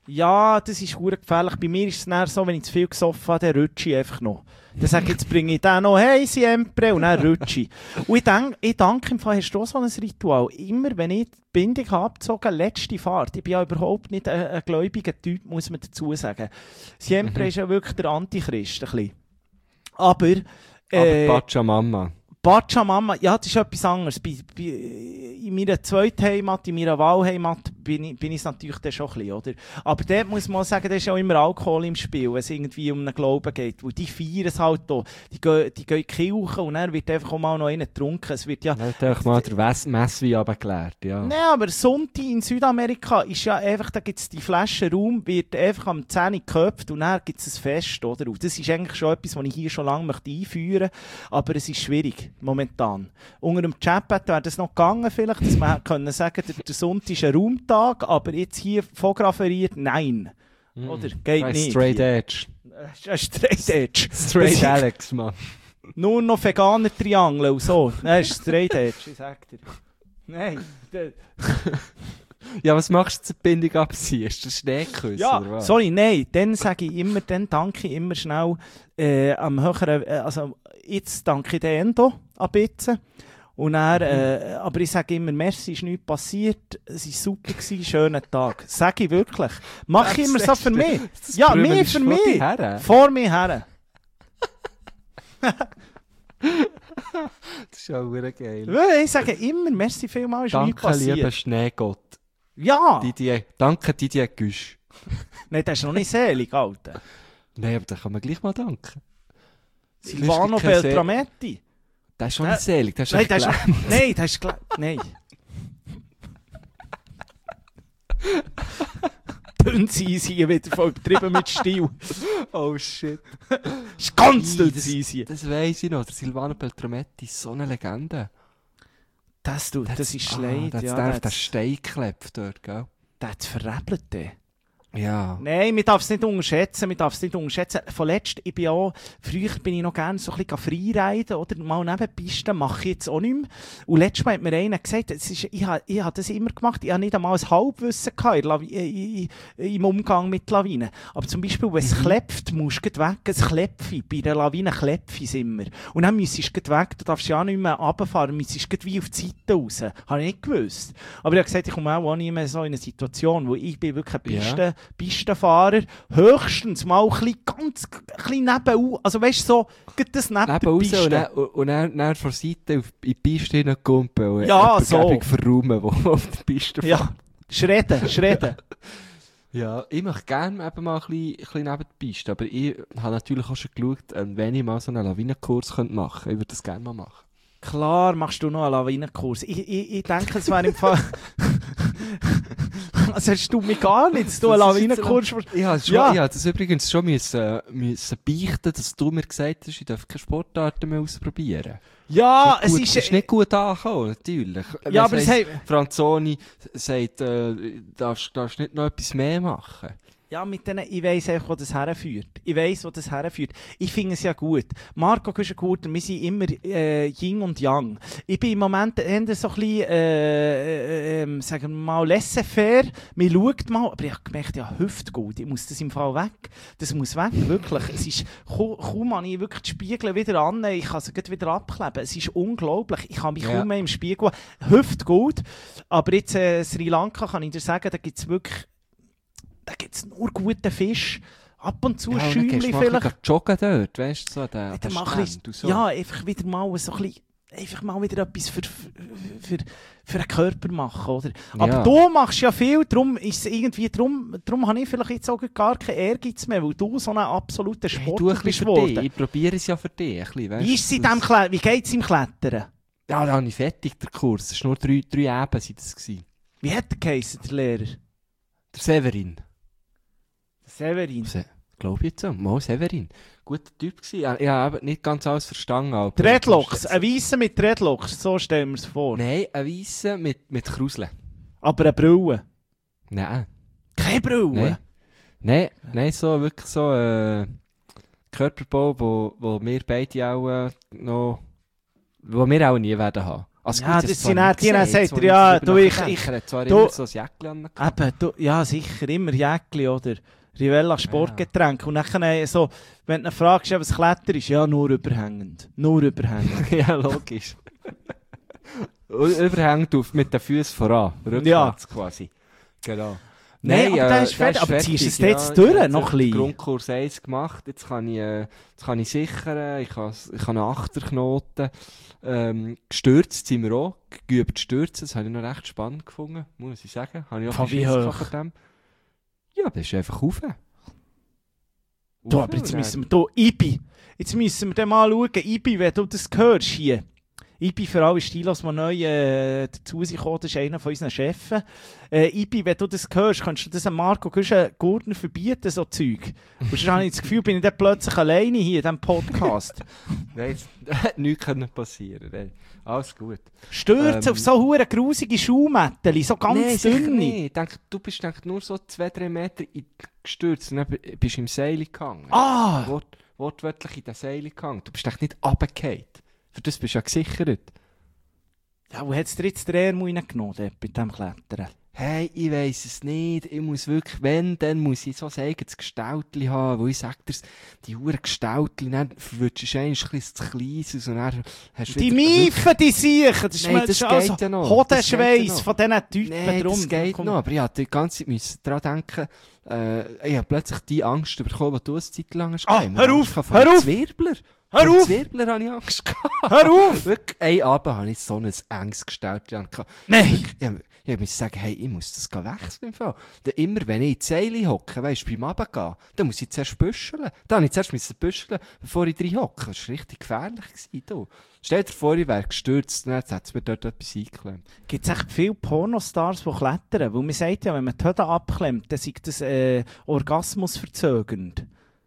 Ja, das ist verdammt gefährlich. Bei mir ist es dann so, wenn ich zu viel gesoffen habe, dann rutsche ich einfach noch. Dann sage ich, jetzt bringe ich den noch, hey, Siempre, und dann rutsche ich. Und ich, denk, ich danke im Fall, hast du auch so ein Ritual. Immer, wenn ich die Bindung habe abgezogen, letzte Fahrt. Ich bin ja überhaupt nicht ein, ein gläubiger Typ, muss man dazu sagen. Siempre mhm. ist ja wirklich der Antichrist, ein bisschen. Aber... Äh, Aber Pachamama. Pachamama, ja, das ist etwas anderes. Bei, bei, in meiner zweiten Heimat, in meiner Wahlheimat, bin ich, bin ich es natürlich dann schon ein bisschen, oder? Aber dort muss man sagen, da ist ja immer Alkohol im Spiel, wenn es irgendwie um einen Glauben geht. Weil die feiern es halt hier. Die gehen, die gehen in die Kirche und dann wird einfach auch mal noch einer getrunken. Es wird ja... Dann hat einfach mal der Messwein runtergeleert, ja. Nein, aber Sonntag in Südamerika ist ja einfach, da gibt es die Flasche Raum, wird einfach am zehn geköpft und dann gibt es ein Fest, oder? Und das ist eigentlich schon etwas, was ich hier schon lange möchte einführen möchte, aber es ist schwierig. Momentan. Unter dem Chat wäre das noch gegangen, vielleicht, dass man können sagen, der, der Sonntag ist ein Raumtag, aber jetzt hier fotografiert, nein. Mm. Oder? Geht Nein, nicht. Straight hier. Edge. Äh, straight Edge. Straight Alex, Mann. Nur noch veganer Triangle und so. Nein, ist Straight Edge, ich sag dir. Nein. Ja, was machst du zur Bindung abziehen? Ist das Schneeküsse, ja, oder was? Sorry, nein. Dann sage ich immer, dann danke ich immer schnell äh, am höheren, äh, also jetzt danke ich den Endo ab jetzt. Und dann, äh, aber ich sage immer, merci, ist nichts passiert, es war super, gewesen, schönen Tag. Sage ich wirklich. Mache ich immer so für mich. Ja, mehr für mich. Vor mir her. Das ist ja auch geil. Ich sage immer, merci vielmals, ist danke, nichts passiert. Danke, lieber Schneegott. Ja. Didier, danke, Didier Güsch. Nein, das ist noch nicht selig, Alter. Nein, aber da kann man gleich mal danken. Silvano Beltrametti. Das ist schon nicht selig, das ist nein, das ist, nein, das ist klar. Nein. Dünnsisi wieder voll übertrieben mit Stil. Oh shit. Das ist ganz Dünnsisi. Das, das weiss ich noch. Der Silvano Beltrametti ist so eine Legende. Das, du, das, das ist schlecht. Ah, ja, der der Stein geklebt dort, gell? Der hat es verrebelt. Ja. Nein, man darf es nicht unterschätzen, man darf es nicht unterschätzen. Vorletzt, ich bin auch, früher bin ich noch gerne so ein bisschen freiriden, oder mal neben Pisten, mache ich jetzt auch nicht mehr. Und letztes Mal hat mir einer gesagt, das ist, ich habe ich hab das immer gemacht, ich habe nicht einmal ein Halbwissen gehabt in, im Umgang mit Lawinen. Aber zum Beispiel, wenn es mhm. klepft, musst du weg, es klepfe, bei der Lawine klepfe es immer. Und dann müsstest du weg, du darfst ja auch nicht mehr runterfahren, müsstest du wie auf die Seite raus. Habe ich nicht gewusst. Aber ich habe gesagt, ich komme auch nicht mehr so in eine Situation, wo ich bin wirklich eine Piste, ja. Pistenfahrer, höchstens mal ein bisschen, ganz ein bisschen nebenan, also weißt du, so, das neben der Piste. Und dann, und dann, dann von der Seite auf in die Piste hineinkumpen und ja, so. verräumen, die auf der Piste fahren. Ja, schreden, schreden. Ja, ich möchte gerne eben mal ein bisschen, ein bisschen neben der Piste, aber ich habe natürlich auch schon geschaut, wenn ich mal so einen Lawinenkurs machen könnte. Ich würde das gerne mal machen. Klar machst du noch einen Lawinenkurs. Ich, ich, ich denke, es wäre im Fall... Also hast du mich gar nicht, du einen Lawinenkurs... Ich habe ja. ja, das übrigens schon müssen, müssen beichten, dass du mir gesagt hast, ich darf keine Sportarten mehr ausprobieren. Ja, es ist... Es ist nicht gut angekommen, natürlich. Ja, aber es heisst, Franzoni sagt, äh, darfst, darfst nicht noch etwas mehr machen. Ja, mit denen, ich weiss einfach, wo das herführt. Ich weiss, wo das herführt. Ich finde es ja gut. Marco ist ja gut und wir sind immer äh, Yin und Yang. Ich bin im Moment eher so ein bisschen, äh, äh, sagen wir mal, laissez-faire. Man schaut mal, aber ich habe gemerkt, ja, Hüftgold, ich muss das im Fall weg. Das muss weg, wirklich. Es ist, kaum habe ich wirklich die Spiegel wieder an, ich kann sie wieder abkleben. Es ist unglaublich. Ich kann mich ja. kaum mehr im Spiegel... Hüftgold. Aber jetzt äh, Sri Lanka, kann ich dir sagen, da gibt es wirklich... Da gibt es nur guten Fisch. Ab und zu ja, Schäumchen vielleicht. Ja, joggen dort, weißt du, so der, der Strand und so. Ja, einfach wieder mal so ein bisschen, einfach mal wieder etwas für, für, für den Körper machen, oder? Aber ja. Du machst ja viel, darum ist es irgendwie, darum, darum habe ich vielleicht jetzt auch gar keinen Ehrgeiz mehr, weil du so ein absoluter Sportler hey, bist geworden. Ich probiere es ja für dich, ein bisschen, weißt? Wie, ist es dem Kle- Wie geht es im Klettern? Ja, da habe ich fertig, der Kurs. Es war nur drei, drei Eben, sind das gewesen. Wie hat der geheissen, der Lehrer? Der Severin. Severin. Se- Glaube ich jetzt so. Mal Severin. Guter Typ gewesen. Ich habe nicht ganz alles verstanden. Aber Dreadlocks. Ein Weisser mit Dreadlocks. So stellen wir es vor. Nein, ein Weisser mit, mit Kruseln. Aber eine Brille? Nein. Keine Brille? Nein. Nein, nein, so wirklich so äh, Körperbau, wo, wo wir beide auch äh, noch... wo wir auch nie werden haben. Also ja, gut, das sind auch die, die sagt, ja, du, ich, ich, er hat zwar du, immer so ein Jäckchen angehabt. Eben, du, ja, sicher, immer Jäckli oder Rivella Sportgetränk. Ja. Und dann so, wenn du ihn fragst, was Kletter ist, ja, nur überhängend. Nur überhängend. Ja, logisch. Überhängend auf, mit den Füßen voran. Rückwärts ja. quasi. Genau. Nein, Nein aber äh, ist fertig. Aber ziehst du es jetzt ja, durch, noch ein bisschen? Grundkurs eins gemacht, jetzt kann ich, äh, jetzt kann ich sichern, ich habe, ich habe einen Achterknoten. Ähm, gestürzt sind wir auch, geübt stürzen, das habe ich noch recht spannend gefunden, muss ich sagen. Habe ich auch von wie hoch? Von dem. Ja, das ist einfach rauf. Du, aber jetzt müssen wir, da, Ibi, jetzt müssen wir dann mal schauen, Ibi, wenn du das hörst hier. Ibi für alle Stilos, die neu äh, dazu gekommen, das ist einer von unseren Chefs. Äh, Ibi, wenn du das hörst, kannst du das an Marco Gurtner verbieten, so Zeug? Und sonst habe ich das Gefühl, bin ich dann plötzlich alleine hier in diesem Podcast. Nein, nichts kann passieren. Nein. Alles gut. Stürze ähm, auf so hure grusige Schuhmätteli, so ganz nee, dünne. Nee, ich denke, du bist denk, nur so zwei, drei Meter gestürzt und dann bist du im Seil gegangen. Ah! Wort, wortwörtlich in den Seil gegangen. Du bist denk, nicht runtergefallen. Für das bist du ja gesichert. Ja, wo hat es dir jetzt den Arm reingenommen, bei diesem Klettern? Hey, ich weiss es nicht. Ich muss wirklich, wenn, dann muss ich so ein eigenes Gestaltli haben, wo ich sage dir, die Huren Gestaltli, dann verwutschst du ein bisschen zu klein aus und dann hast du die Miefen, die Siechen, das, Nein, das geht also ja noch. Hodenschweiss ja von diesen Typen Nein, drum. das geht noch, aber ich musste die ganze Zeit daran denken, äh, ich habe plötzlich die Angst bekommen, die du eine Zeit lang hast. Ah, hör auf, hör auf! Zwirbler. Hör auf! Zwirbler hatte ich Angst gehabt. Hör auf! Wirklich, einen Abend hatte ich so ein enges Gestaltli gehabt. Nein! Ich musste sagen, hey, ich muss das wechseln. Dann immer, wenn ich in die Seile hocke, weißt du, beim Runtergehen, dann muss ich zuerst büscheln. Dann musste ich zuerst büscheln, bevor ich drin hocke. Das war richtig gefährlich. Du. Stell dir vor, ich wäre gestürzt, dann hätte es mir dort etwas eingeklemmt. Gibt es echt viele Pornostars, die klettern? Weil man sagt ja, wenn man die Höhe abklemmt, dann ist das äh, orgasmusverzögernd.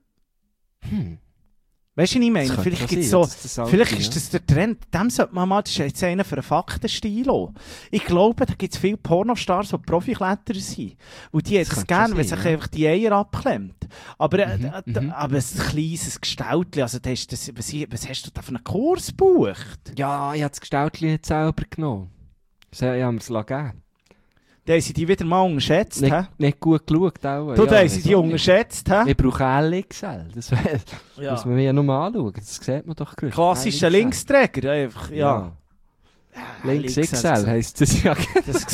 Hm. Weißt du, was ich meine? Vielleicht, gibt's so, das das vielleicht ja. ist das der Trend. Dem sollte man mal, das ist jetzt einer für einen Faktenstilo. Ich glaube, da gibt es viele Pornostars, die Profikletterer sind. Und die hätten es gerne, wenn sich ja. einfach die Eier abklemmt. Aber, mhm, äh, d- aber ein kleines Gestaltli, also das, das, was, was hast du da für einen Kurs gebucht? Ja, ich habe das Gestaltli jetzt selber genommen. Ich habe mir es gegeben. Da haben sie die wieder mal unterschätzt, nicht, hä? Nicht gut geschaut, auch. Du, ja, da haben sie die unterschätzt, hä? Ich brauche L X L. Das ja. muss man mir ja nochmal anschauen. Das sieht man doch gut. Klassischer Linksträger, einfach, ja. ja. ja. Links X L heisst das ja. Das,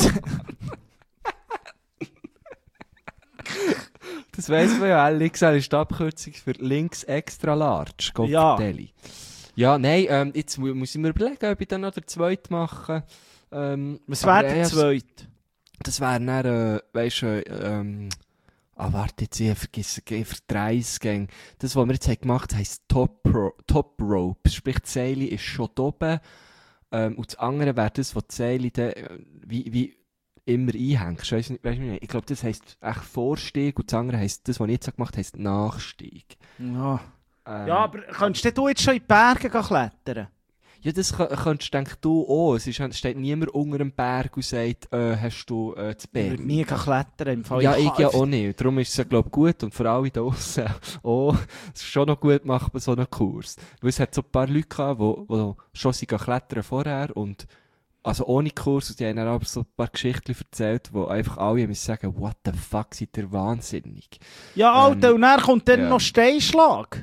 das weiss man ja, L X L ist die Abkürzung für Links Extra Large. Gott ja. Ja, nein, ähm, jetzt muss ich mir überlegen, ob ich dann noch den zweiten mache. Ähm, Was wäre der zweite? Das wäre dann, äh, weisst du, ähm, ah, warte jetzt, ich vergesse, ich verdrehe es gäng. Das, was wir jetzt haben gemacht haben, heisst Top, Ro- Top Rope. Sprich, die Seile ist schon oben. Ähm, und das andere wäre das, wo die Seile dann, wie, wie immer einhängst. Weißt du nicht? Ich glaube, das heisst echt Vorstieg und das andere heisst, das, was ich jetzt gemacht habe, heisst Nachstieg. Ja. Ähm, ja, aber könntest du jetzt schon in die Berge klettern? Ja, das könntest denk du auch. Es ist, steht niemand unter einem Berg und sagt, äh, hast du äh, das Berg. Ich würde nie klettern im Fall. Ja, ich, ich ja auch nicht. Darum ist es ja, glaube ich, gut und für alle da draussen auch. Es ist schon noch gut machbar, so einen Kurs. Weil es hat so ein paar Leute gehabt, die, die schon sind klettern vorher und also ohne Kurs, und die haben dann aber so ein paar Geschichten erzählt, wo einfach alle müssen sagen, what the fuck, seid ihr wahnsinnig. Ja, Alter, ähm, und dann kommt dann ja. noch Steinschlag.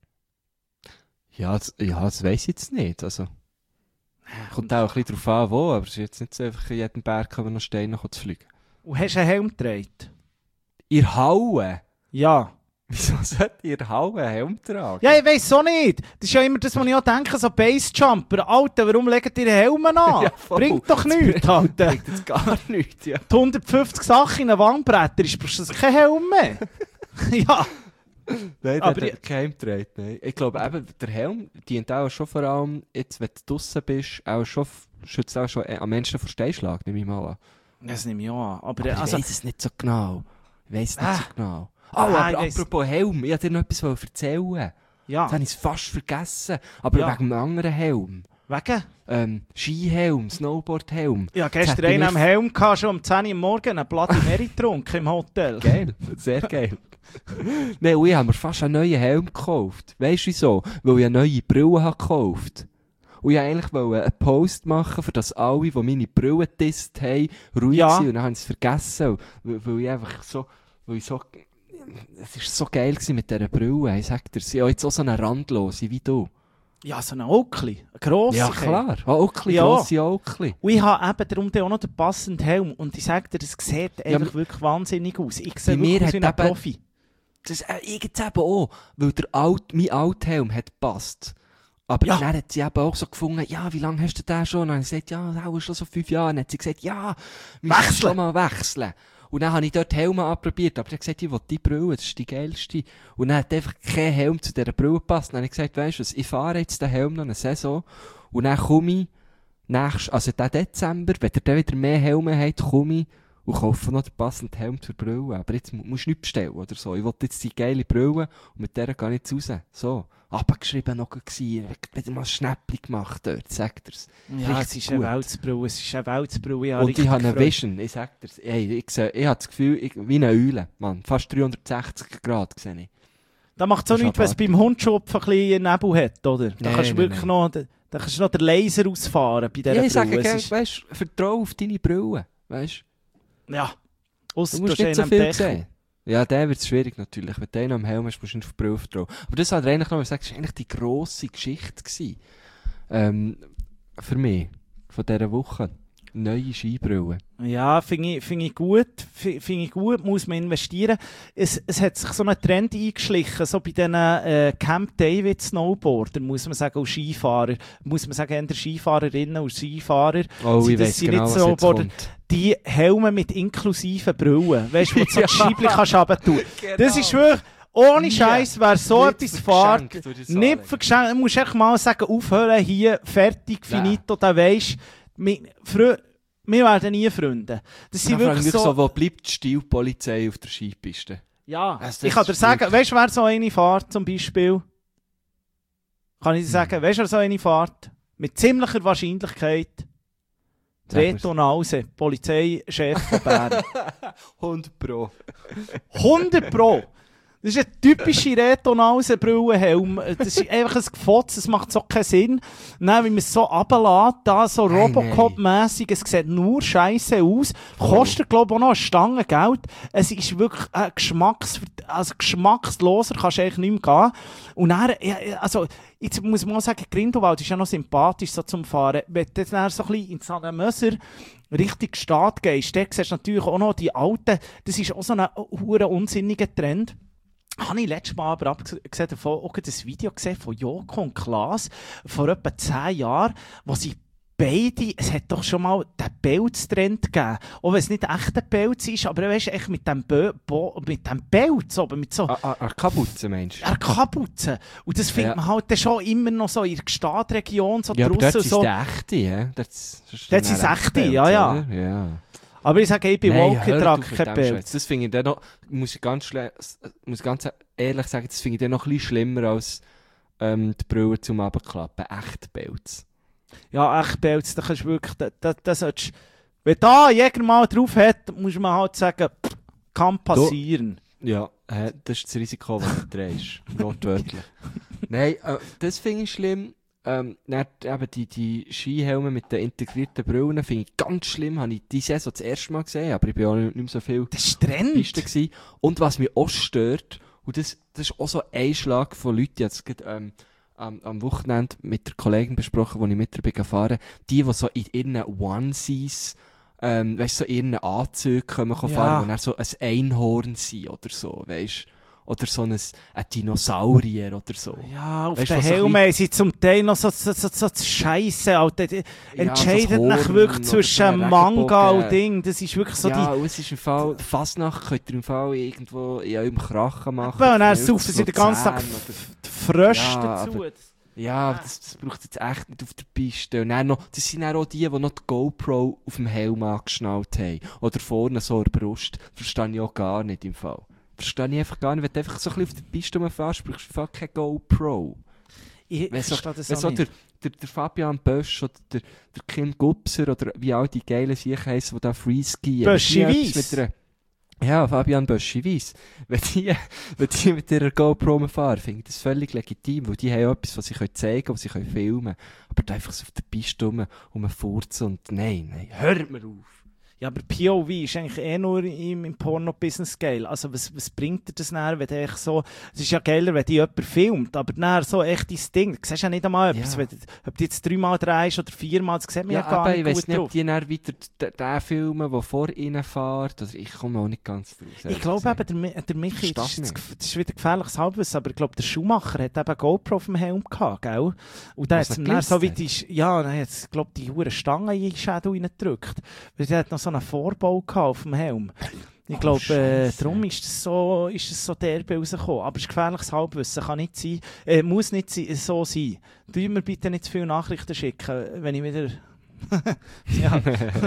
Ja, das, ja, das weiss ich jetzt nicht. Also, kommt auch ein bisschen darauf an, wo, aber es ist jetzt nicht so einfach in jedem Berg kann man noch Steine zu fliegen. Und hast du einen Helm getragen? Ihr Hauen? Ja. Wieso sollt ihr Hauen einen Helm tragen? Ja, ich weiss so nicht. Das ist ja immer das, was ich auch denke, so Basejumper. Alter, warum legt ihr Helm an? Ja, bringt doch nichts, Alter. Bringt jetzt gar nichts, ja. Die hundertfünfzig Sachen in einen Wandbretter, ist brauchst du kein Helm mehr. Ja. Nein, der hat kein Helm getragen, nein. Ich glaube eben, der Helm dient auch schon vor allem, jetzt wenn du draussen bist, auch schon, schützt auch schon am Menschen vor Steinschlag, nehme ich mal an. Das nehme ich auch an. Aber, aber ich also, weiss es nicht so genau. Ich weiss es nicht ah. so genau. Oh, Ah, aber apropos Helm, ich wollte dir noch etwas erzählen. Ja. Das habe ich fast vergessen. Aber ja. wegen einem anderen Helm. Wegen? Ähm, Skihelm, Snowboardhelm. Ja, gestern einen am Helm gehabt, schon um zehn Uhr am Morgen, einen Bloody Mary getrunken im Hotel. Geil, sehr geil. Nein, und ich habe mir fast einen neuen Helm gekauft. Weißt du wieso? Weil ich eine neue Brille habe gekauft. Und ich wollte eigentlich einen Post machen, für das alle, die meine Brille getestet haben, ruhig Ja. waren. Und dann habe ich es vergessen, weil, weil ich einfach so, weil ich so, es war so geil gewesen mit dieser Brille. Ich sag dir, sie haben jetzt auch so eine randlose wie du. Ja, so eine Oakley, eine grosse. Ja, klar. Oakley, Ja. grosse Oakley. Und ich habe eben darum dann auch noch den passenden Helm. Und ich sage dir, das sieht einfach wirklich wahnsinnig aus. Ich sehe bei mir wirklich aus wie hat ein eben- Profi. Das, äh, ich jetzt eben auch, weil der Alt, mein Althelm hat gepasst. Aber Ja. dann hat sie eben auch so gefunden, ja, wie lange hast du den schon? Und dann habe ich gesagt, ja, auch schon so fünf Jahre. Und dann hat sie gesagt, ja, wir müssen Wechseln. schon mal wechseln. Und dann habe ich dort Helme anprobiert, aber ich habe gesagt, ich will die Brille, das ist die geilste. Und dann hat einfach kein Helm zu dieser Brille gepasst. Dann habe ich gesagt, weisst du was, ich fahre jetzt den Helm noch eine Saison. Und dann komme ich, nächst, also den Dezember, wenn ihr dann wieder mehr Helme habt, komme ich und kaufe noch den passenden Helm zur Brille. Aber jetzt mu- musst du nichts bestellen oder so. Ich will jetzt die geile Brille und mit der gehe ich jetzt raus. So. Abgeschrieben noch gewesen. Wieder mal ein Schnäppchen gemacht dort, sagt er's. Ja, Richtig es ist eine gut. Weltsbrille, es ist eine Weltsbrille. Ja, Und richtig ich habe eine gefreut. Vision, ich sag dir's. Ey, ich, seh, ich habe das Gefühl, ich, wie eine Eule, Mann. Fast dreihundertsechzig Grad sehe ich. Da macht es auch Das ist nichts, wenn es abartig. beim Hundschupfen ein bisschen Nebel hat, oder? Da Nee, kannst du nee, wirklich nee. noch, da, da kannst du noch den Laser ausfahren bei dieser Ja, ich sage Brille. Es gerne, ist- weißt du, vertrau auf deine Brille, weißt Ja. du. Ausser Du musst du nicht hast so einen viel am Deckel. sehen. Ja, der wird es schwierig natürlich. Wenn du einen am Helm hast, musst du nicht auf die Brille vertrauen. Aber das hat er eigentlich noch gesagt, das war eigentlich die grosse Geschichte gewesen. Ähm, für mich, von dieser Woche. Neue Skibrille. Ja, finde ich, find ich gut. F- Finde ich gut, muss man investieren. Es, es hat sich so ein Trend eingeschlichen, so bei diesen äh, Camp David Snowboarder, muss man sagen, und Skifahrer. Muss man sagen, eher Skifahrerinnen und Skifahrer. Oh, Sie- ich das weiss sind genau, nicht was jetzt Snowboarder. kommt. Die Helme mit inklusiven Brillen. Weißt du, wo du so Ja. das Scheibchen kannst runtertun. Genau. Das ist wirklich, ohne Nie. Scheiß, wer so Nicht etwas verschenkt, fährt, würde ich nicht sagen. verschenkt, du musst echt mal sagen, aufhören, hier, fertig, Nein. finito, dann weisst wir, Frö- wir werden nie Freunde. Das sind Dann frage wirklich ich mich so, so, wo bleibt die Stilpolizei auf der Skipiste? ja, Also das ich kann dir ist sagen, wirklich- weißt du, wer so eine fährt zum Beispiel? Kann ich dir sagen, weißt du, wer so eine fährt? Mit ziemlicher Wahrscheinlichkeit Sag mir's. Reto Nause, Polizeichef von Bern. hundert Pro. hundert Pro! Das ist eine typische Reto-Nase-Brillenhelm. Das ist einfach ein Gefotz, das macht so keinen Sinn. Dann, wie man es so runterlässt, da so Nein, Robocop-mässig, es sieht nur scheiße aus. Kostet, glaube ich, auch noch eine Stange Geld. Es ist wirklich ein Geschmacks, also geschmacksloser kannst du eigentlich nicht mehr gehen. Und dann, ja, ja, also, jetzt muss man auch sagen, Grindelwald ist ja noch sympathisch so zum Fahren. Wenn du dann so ein bisschen in Sankt Möser Richtung Stadt gehst, dann siehst du natürlich auch noch die alten, das ist auch so ein hure unsinniger Trend. Habe ich letztes Mal aber abgesehen davon auch das Video gesehen von Joko und Klaas vor etwa zehn Jahren, wo sie beide, es hat doch schon mal den Pelztrend gegeben. Auch wenn es nicht echter Pelz ist, aber weißt du, echt mit dem, Bö Bo mit dem Pelz oben, mit so Ah, ah, ah, Kapuze, meinst du? einer Kapuze. Und das findet Ja. man halt dann schon immer noch so in der Stadtregion, so Ja, aber dort draussen sind so. die echte, ja? Dort ist Dort sind es echte, ja, ja. ja. Aber ich sage, ich bin Nein, woke, ich hört trage auf mit kein dem Pelz. Scheiß. Das finde ich dann noch, muss ich ganz, schle- muss ganz ehrlich sagen, das finde ich dann noch ein bisschen schlimmer als ähm, die Brille zum Abklappen. Echt Pelz. Ja, echt Pelz, da kannst du wirklich, da, da, da solltest, wenn da ein Jäger mal drauf hat, muss man halt sagen, pff, kann passieren. Ja, äh, das ist das Risiko, das du trägst. Wortwörtlich. Nein, äh, das finde ich schlimm. Ähm, dann eben die, die Skihelme mit den integrierten Brillen finde ich ganz schlimm. Habe ich diese Saison das erste Mal gesehen, aber ich bin auch nicht mehr so viel Das ist Trend. Piste gewesen. Und was mich auch stört, und das, das ist auch so ein Schlag von Leuten, jetzt gerade, ähm, am, am Wochenende mit der Kollegin besprochen, wo ich mit ihr bin gefahren, die, die so in ihren Onesies, ähm, weißt du, so in ihren Anzügen kommen Ja. fahren, wo dann so ein Einhorn sind oder so, weißt oder so ein, ein Dinosaurier oder so. Ja, auf Weißt, den was so ein Helmen sind zum Teil noch so, so, so, so Scheiße, Alter. Die entscheidet so ein nach Horn wirklich oder zwischen so ein Manga Regenbogen. und Ding. Das ist wirklich so Ja, und es ist im Fall, Fasnacht könnt ihr im Fall irgendwo in eurem Krachen die... machen. Und dann Vielleicht saufen sie so den ganzen Tag Zähne oder- f- die Frösche Ja, dazu. aber- Ja, aber das, das braucht jetzt echt nicht auf der Piste. Und dann noch, das sind dann auch die, die noch die GoPro auf dem Helm angeschnallt haben. Oder vorne so an der Brust. Verstehe ich auch gar nicht im Fall. Verstehe ich einfach gar nicht. Wenn du einfach so ein bisschen auf der Piste rumfährst, brauchst du einfach keine GoPro. Ich Wenn so, verstehe das wenn auch so nicht. der, der, der Fabian Bösch oder der, der Kim Gubser oder wie all die geilen Siechen heissen, die da Freeski Böschi Weiss. mit einer, Ja, Fabian Böschi-Weiss. Wenn die, wenn die mit ihrer GoPro fahren, finde ich das völlig legitim, weil die haben etwas, was sie können zeigen können, was sie können filmen. Aber da einfach so auf der Piste rum, rumfurzen und nein, nein, hört mir auf. Ja, aber P O V ist eigentlich eh nur im, im Porno-Business geil. Also was, was bringt dir das nachher, wenn du echt so... Es ist ja geiler, wenn dich jemand filmt, aber nachher so echt dein Ding. Du siehst ja nicht einmal etwas. Ja. Wenn, ob du jetzt dreimal drehst oder viermal, das sieht man ja, ja gar aber nicht ich gut weiss nicht, drauf. ob die dann wieder den filmen, der vor ihnen fährt. Also ich komme auch nicht ganz draus. Ich glaube eben, der, der Michi, das ist, das ist wieder gefährliches Halbwissen, aber ich glaube, der Schumacher hat eben GoPro auf dem Helm gehabt, gell? Und dann hat es ihm so wie die... Ja, dann hat es, glaube ich, die hure Stange in den Shadow reingedrückt. Weil der hat noch so einen Vorbau auf dem Helm. Ich glaube, oh, äh, darum ist es so, ist es so derbe rausgekommen. Aber es ist gefährliches Halbwissen, kann nicht sein, äh, muss nicht so sein. Du mir bitte nicht zu viele Nachrichten schicken, wenn ich wieder... ja.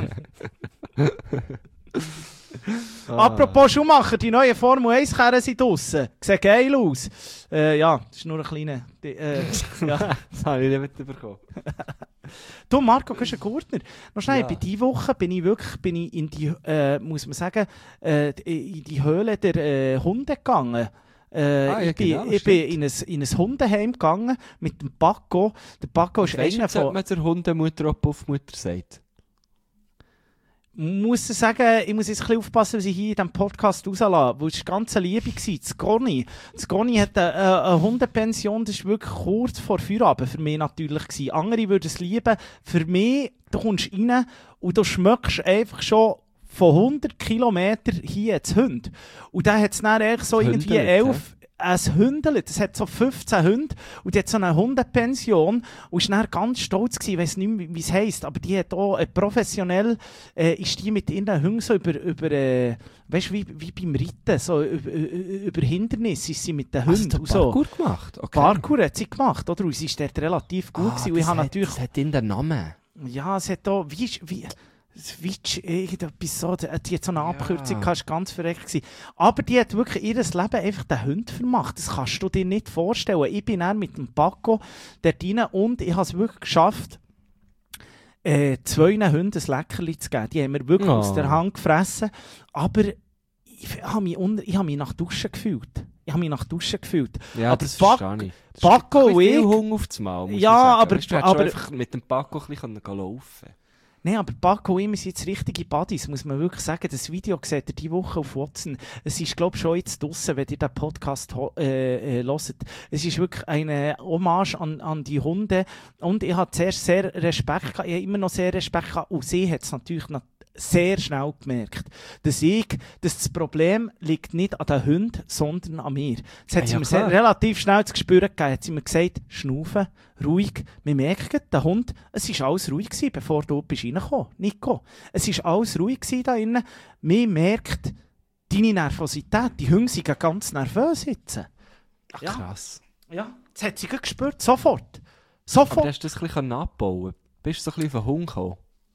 ah. Apropos Schumacher, die neuen Formel eins Karren sind draussen. Sieht geil aus. Äh, ja, das ist nur ein kleiner... Die, äh, ja. Das habe ich nicht mitbekommen. Du, Marco Güschen-Gurtner, noch schnell, ja. Bei dieser Woche bin ich wirklich bin ich in die, äh, muss man sagen, äh, in die Höhle der äh, Hunde gegangen. Äh, ah, ja, ich, bin, genau, ich bin in ein, in ein Hundeheim gegangen mit dem Paco. Der Paco ist einer von... Wenn man der Hundemutter oder Puffmutter sagt? Ich muss sagen, ich muss jetzt ein bisschen aufpassen, was ich hier in diesem Podcast rauslasse, weil es war ganz eine Liebe. Das Goni. Das Goni hat eine, eine Hundepension, das war wirklich kurz vor Feierabend für mich natürlich gewesen. Andere würden es lieben. Für mich, du kommst rein und du schmeckst einfach schon von hundert Kilometern hier ins Hund. Und dann hat es dann eigentlich so irgendwie elf... Ein Hündel, das hat so fünfzehn Hunde und die hat so eine Hundepension und war dann ganz stolz gewesen, ich weiss nicht mehr, wie es heisst, aber die hat auch äh, professionell, äh, ist die mit ihren Hunden so über, über äh, weißt du, wie, wie beim Reiten, so über, über Hindernisse ist sie mit den Hunden. Hast du Parkour so. gemacht? Okay. Parkour hat sie gemacht, oder? Und sie ist dort relativ gut ah, gewesen. Und ich hat, natürlich, das hat in den Namen. Ja, es hat auch, wie, wie Switch, irgendetwas so, die hat so eine Abkürzung, ja. Das war ganz verreckt gewesen. Aber die hat wirklich ihr Leben einfach den Hund vermacht. Das kannst du dir nicht vorstellen. Ich bin dann mit dem Paco dort rein und ich habe es wirklich geschafft, äh, zwei Hunden ein Leckerli zu geben. Die haben mir wirklich oh. aus der Hand gefressen. Aber ich habe mich, unter, ich habe mich nach Duschen gefühlt. Ich habe mich nach Duschen gefühlt. Ja, aber das Pac- verstehe ich. Das Paco und ich... viel Hunger auf das Maul, muss ja, ich sagen. aber... Weißt, du hättest aber einfach mit dem Paco ein bisschen laufen. Nein, aber Paco und ich sind jetzt richtige Buddies, muss man wirklich sagen. Das Video seht ihr diese Woche auf Watson. Es ist, glaube ich, schon jetzt draussen, wenn ihr den Podcast äh, äh, hört. Es ist wirklich eine Hommage an, an die Hunde. Und ich habe zuerst sehr Respekt gehabt. Ich habe immer noch sehr Respekt gehabt. Und sie hat es natürlich noch sehr schnell gemerkt, dass ich, dass das Problem liegt nicht an den Hunden, sondern an mir. Das hat ja, sie ja, mir sehr, relativ schnell zu spüren gegeben. Hat sie mir gesagt, schnaufen, ruhig. Wir merken, der Hund, es war alles ruhig gewesen, bevor du bist reingekommen, Nico. Es war alles ruhig gewesen da innen. Man merkt deine Nervosität. Die Hunde sind ganz nervös jetzt. Ach, krass. Ja, ja, das hat sie gespürt, sofort. Sofort. Aber hast du das ein bisschen abbauen? Bist du so ein bisschen auf den Hund gekommen?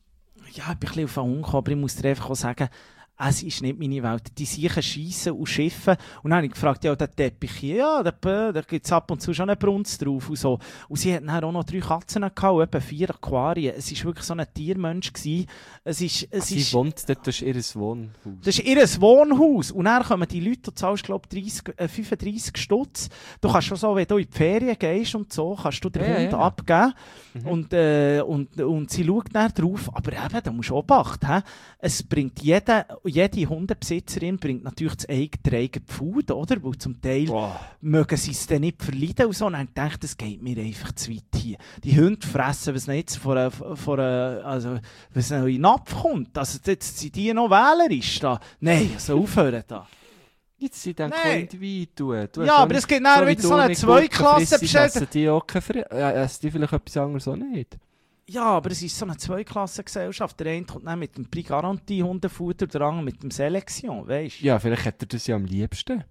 Ja, ich bin ein bisschen auf den Hund gekommen, aber ich muss dir einfach auch sagen, es ist nicht meine Welt. Die Siechen schiessen und schiffen. Und dann habe ich gefragt, ja, der Teppich hier, ja, da, da gibt es ab und zu schon einen Brunz drauf und so. Und sie hatten dann auch noch drei Katzen gehabt und etwa vier Aquarien. Es war wirklich so ein Tiermensch gewesen. Es ist, es sie ist, wohnt dort, das ist ihr Wohnhaus. Das ist ihr Wohnhaus. Und dann kommen die Leute, du zahlst, glaube ich, fünfunddreissig Stutz. Du kannst schon so, wenn du in die Ferien gehst und so, kannst du den ja, Hund ja. abgeben. Mhm. Und, äh, und, und sie schaut dann drauf. Aber eben, da musst du Obacht haben. Es bringt jeder, jede Hundebesitzerin bringt natürlich das eigene Food, oder? Weil zum Teil wow. mögen sie es dann nicht verleiden und so. Und dann denke ich, das geht mir einfach zu weit hier. Die Hunde fressen, was nicht vor einer, vor einer, also, was noch in den Napf kommt. Also, jetzt sind die noch wählerisch da. Nein, so aufhören da. Jetzt sind dann kein Wein tun. Du ja, aber es gibt dann wieder so eine Zweiklasse bestellt. Die auch keine, äh, essen die vielleicht etwas anderes auch nicht? Ja, aber es ist so eine Zweiklassengesellschaft. Der eine kommt dann mit dem Prix Garantie Hundefutter, der andere mit dem Selection, weißt du? Ja, vielleicht hat er das ja am liebsten.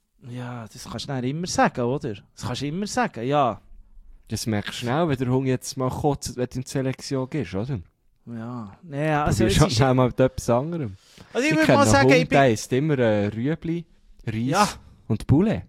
Ja, das kannst du dann immer sagen, oder? Das kannst du immer sagen, ja. Das merkst du schnell, wenn der Hund jetzt mal kotzt, wenn du in die Selektion gehst, oder? Ja, nee, also... Du bist halt mal mit etwas anderem. Also ich, ich würde mal sagen, Hund, ich bin... der isst immer äh, Rüebli, Reis ja. und Poulet.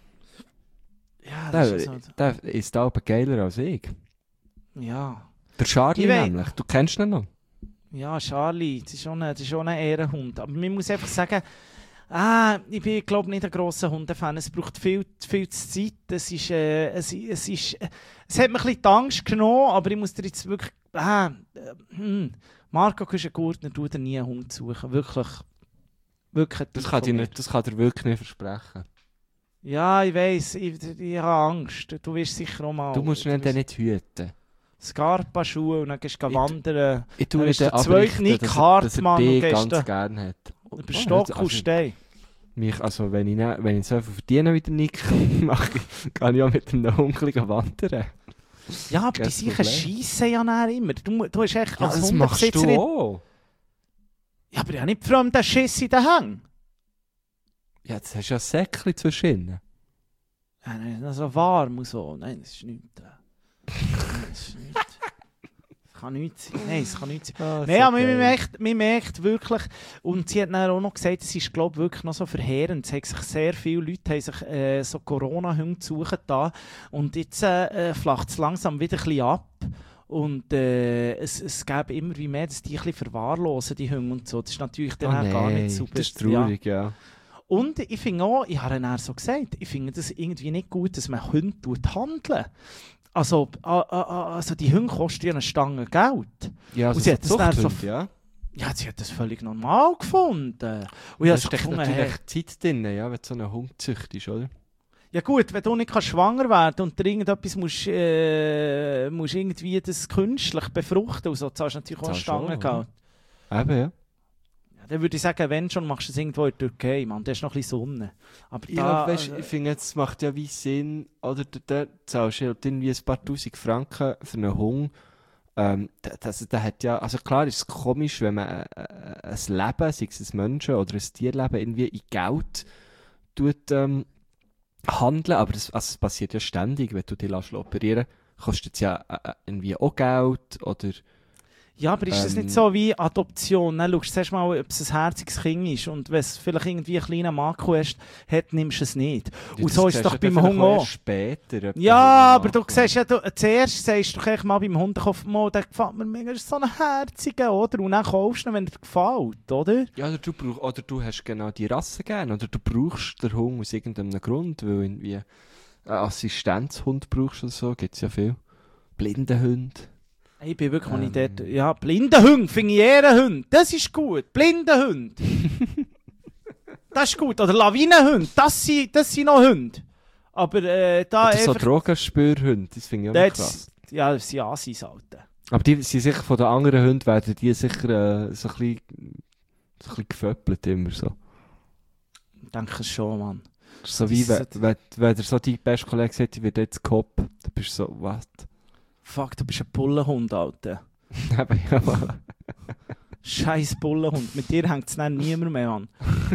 Ja, das der, ist so. Der ist aber geiler als ich. Ja. Der Charlie nämlich, du kennst ihn noch. Ja, Charlie, das ist schon ein, das ist schon ein Ehrenhund. Aber man muss einfach sagen, Ah, ich bin, glaube nicht ein grosser Hundefan. Es braucht viel, viel Zeit. Es, ist, äh, es, es, ist, äh, es hat mir ein bisschen die Angst genommen, aber ich muss dir jetzt wirklich... Ah, äh, hm. Marco, du bist ein Gurtner, du dir nie einen Hund suchen. Wirklich. Wirklich das, kann dir nicht, das kann dir wirklich nicht versprechen. Ja, ich weiss. Ich, ich, ich habe Angst. Du wirst sicher auch mal... Du musst ihn dann nicht hüten. Scarpa-Schuhe und dann gehst du wandern. Ich, ich tue dann nicht zwei Nick Hartmann und gehst ganz da, gerne hat. Über Stock also, und Stein. Mich, also wenn ich, ne, wenn ich so viel verdiene wie der Nick, mache ich, kann ich auch mit einem Hunkeligen wandern. Ja, aber die sicher schiessen ja nachher immer. Du, du hast echt ja, als das machst du auch. Ja, aber ich habe nicht fremd den Schiss in den Hängen. Ja, jetzt hast du ja ein Säckchen zwischen ihnen. Ja, nein, das ist so warm und so. Nein, das ist nichts. Nein, das ist nichts. Das kann nichts sein. Nein, das kann nichts sein. Ah, nein, aber man merkt, man merkt wirklich, und sie hat dann auch noch gesagt, es ist, glaube ich, wirklich noch so verheerend. Es haben sich sehr viele Leute haben sich, äh, so Corona-Hunde suchen da und jetzt äh, flacht es langsam wieder ein bisschen ab. Und äh, es, es gäbe immer wie mehr, dass die ein bisschen verwahrlosen, die Hunde und so. Das ist natürlich dann oh, auch nee, gar nicht super. Das ist traurig, ja. ja. Und ich finde auch, ich habe dann so gesagt, ich finde das irgendwie nicht gut, dass man Hunde handelt. Also, also die Hunde kosten ja eine Stange Geld. Ja, also und sie hat das dann so, ja. Ja, sie hat das völlig normal gefunden. Und da so steckt gefunden, natürlich hey, Zeit drin, ja, wenn du so einen Hund züchtest, oder? Ja gut, wenn du nicht kannst schwanger werden und dir irgendetwas musst, äh, musst irgendwie das künstlich befruchten, also zahlst du natürlich auch Stangengeld. Eben, ja. Dann würde ich sagen, wenn schon, machst du es irgendwo in der Türkei, Mann. Da ist noch ein bisschen Sonne. Aber ja, da, weißt, ich finde, es macht ja wie Sinn, oder da zahlst du ja irgendwie ein paar tausend Franken für einen Hund. Ähm, das, das hat ja, also klar ist es komisch, wenn man äh, ein Leben, sei es ein Menschen- oder ein Tierleben, irgendwie in Geld tut, ähm, handeln, aber das, also es passiert ja ständig, wenn du dich operieren lässt, kostet es ja äh, irgendwie auch Geld, oder... Ja, aber ist ähm, das nicht so wie Adoption? Dann schaust du zuerst mal, ob es ein herziges Kind ist und wenn es vielleicht irgendwie einen kleinen Makel hast, hat, nimmst du es nicht. Ja, und so ist es doch beim Hund auch. Später, ja, aber du siehst ja, du, zuerst sagst du doch mal beim Hundekopf, der gefällt mir mega, das ist so ein herziger, oder? Und dann kaufst du ihn, wenn er dir gefällt, oder? Ja, oder du, brauch, oder du hast genau die Rasse gerne, oder du brauchst den Hund aus irgendeinem Grund, weil irgendwie einen Assistenzhund brauchst oder so, gibt es ja viel. Blinde Hunde. Ich bin wirklich ähm. nicht dort. Ja, blinde Hund, finde ich eher ein Hund. Das ist gut. Blinde Hund. Das ist gut. Oder Lawinenhund. Das sind, das sind noch Hunde. Aber äh, da Oder so einfach... Drogenspürhunde, das finde ich auch noch krass. Ja, das sind Assis, Alter. Aber die sind sicher von den anderen Hunden, werden die sicher äh, so ein bisschen, so ein bisschen geföppelt immer so. Ich denke schon, Mann. So wie, wenn, wenn, wenn der so dein bester Kollege sagt, ich werde jetzt Cop, dann bist du so, was? Fuck, du bist ein Bullenhund, Alter. Eben, ja, mal. Scheiß Bullenhund. Mit dir hängt es dann niemand mehr an.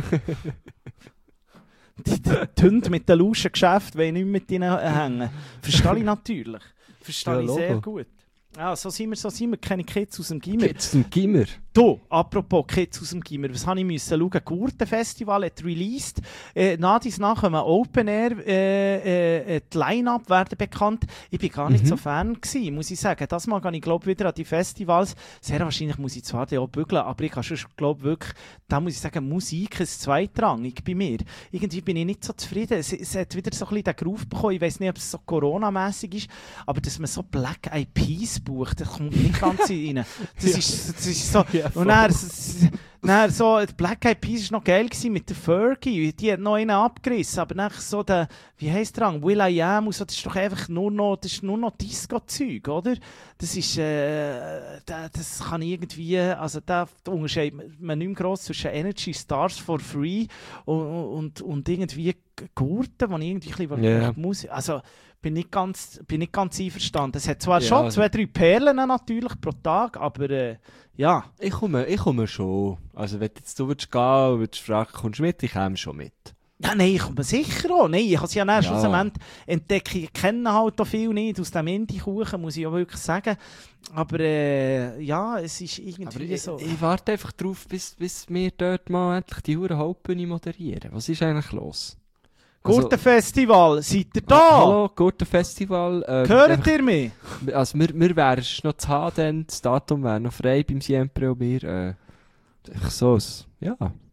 die, die, die Hunde mit den lauschen Geschäften wollen nicht mit ihnen hängen. Verstehe ich natürlich. Verstehe ja, ich sehr gut. Ja, so sind wir, so sind wir. Keine Kids aus dem Gimmer. Kids aus dem Gimmer? Du, apropos Kids aus dem Gimmer, was habe ich müssen schauen? Gurtenfestival hat released. Äh, nach dies nach einem Open Air, äh, äh, die Line-Up werden bekannt. Ich bin gar nicht mhm. so Fan gewesen, muss ich sagen. Das Mal gehe ich, glaube wieder an die Festivals. Sehr wahrscheinlich muss ich zwar auch bügeln, aber ich kann schon, glaube wirklich, da muss ich sagen, Musik ist zweitrangig bei mir. Irgendwie bin ich nicht so zufrieden. Es, es hat wieder so ein bisschen den Groove bekommen. Ich weiß nicht, ob es so Corona-mässig ist, aber dass man so Black Eyed Peas bucht, das kommt nicht ganz rein. Das, ja. ist, das ist so... Ja, und dann, dann so, Black Eyed Peas war noch geil mit der Fergie, die hat noch einen abgerissen, aber dann so der, wie heisst der, Will I Am und so, das ist doch einfach nur noch, das ist nur noch Disco-Zeug, oder? Das ist, äh, da, das kann irgendwie, also da unterscheidet man nicht mehr gross zwischen Energy Stars for Free und, und, und irgendwie Gurten, wo ich irgendwie ein bisschen yeah. Musik, also bin nicht ganz, bin nicht ganz einverstanden. Es hat zwar ja, schon zwei, drei Perlen natürlich pro Tag, aber äh, ja. Ich komme, ich komme schon. Also wenn jetzt du willst gehen und willst fragen, kommst du mit? Ich komme schon mit. Ja, nein, ich komme sicher auch. Nein, ich habe sie ja dann ja. schlussendlich entdeckt. Ich kenne halt auch viel nicht aus dem Indie-Kuchen, muss ich auch wirklich sagen. Aber äh, ja, es ist irgendwie aber so... Ich, ich warte einfach drauf, bis, bis wir dort mal endlich die hure Hauptbühne moderieren. Was ist eigentlich los? Gurtenfestival, seid ihr da? Hallo, Gurtenfestival. Ähm, Hört ihr mich? Also wir, wir wären noch zu haben, dann, das Datum wäre noch frei beim Siempre und mir. Äh, so, ja.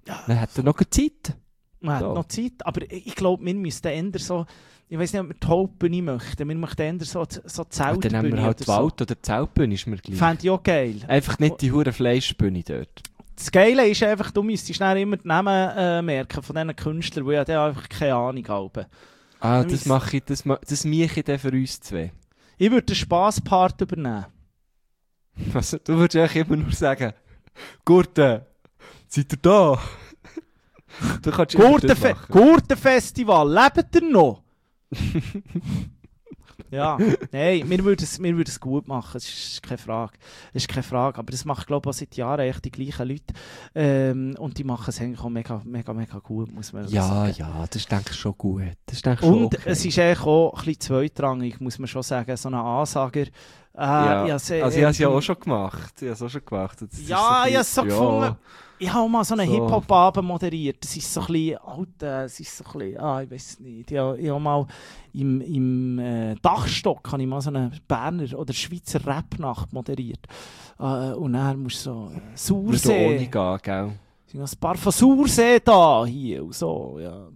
Ja. Dann hat er noch Zeit. Man so. hat noch Zeit, aber ich glaube, wir müssten eher so, ich weiß nicht, ob wir die Hauptbühne möchten, wir möchten eher so, so Zeltbühne. Ja, dann nehmen wir halt die Wald- so. oder die Zeltbühne, ist mir gleich. Fände ich auch geil. Einfach nicht die hure Fleischbühne dort. Das Geile ist einfach, du müsstest schnell immer die Namen äh, merken von diesen Künstlern, die ja dann einfach keine Ahnung haben. Ah, dann das mache ich, das, das mache ich dann für uns zwei. Ich würde den Spass-Part übernehmen. Was, du würdest eigentlich immer nur sagen, Gurten, seid ihr da? Du kannst Gurtenfe- Gurtenfestival, lebt ihr noch? Ja, nein, wir würden es, wir würden es gut machen, das ist keine Frage. Das ist keine Frage, aber das macht, glaube ich, auch seit Jahren echt die gleichen Leute. Ähm, und die machen es eigentlich auch mega, mega, mega gut, muss man ja, sagen. Ja, ja, das ist, denke ich, schon gut. Das ist, denke ich, und schon okay. Es ist eigentlich auch ein bisschen zweitrangig, muss man schon sagen, so ein Ansager. Äh, ja. Ja, also ich habe es ja auch schon gemacht. Ich habe es auch schon gemacht. Das ja, ich habe es so ja. gefunden. Ich habe auch mal so einen so. Hip-Hop-Abend moderiert. Das ist so ein bisschen, Alter, es ist so ein bisschen, ah, ich weiß nicht. Ich habe, ich habe mal im, im äh, Dachstock habe ich mal so eine Berner oder Schweizer Rap-Nacht moderiert. Äh, und dann musst du so äh, Sauersee. Ohne gehen, gell? Es sind noch ein paar von Sauersee da, hier und so, ja.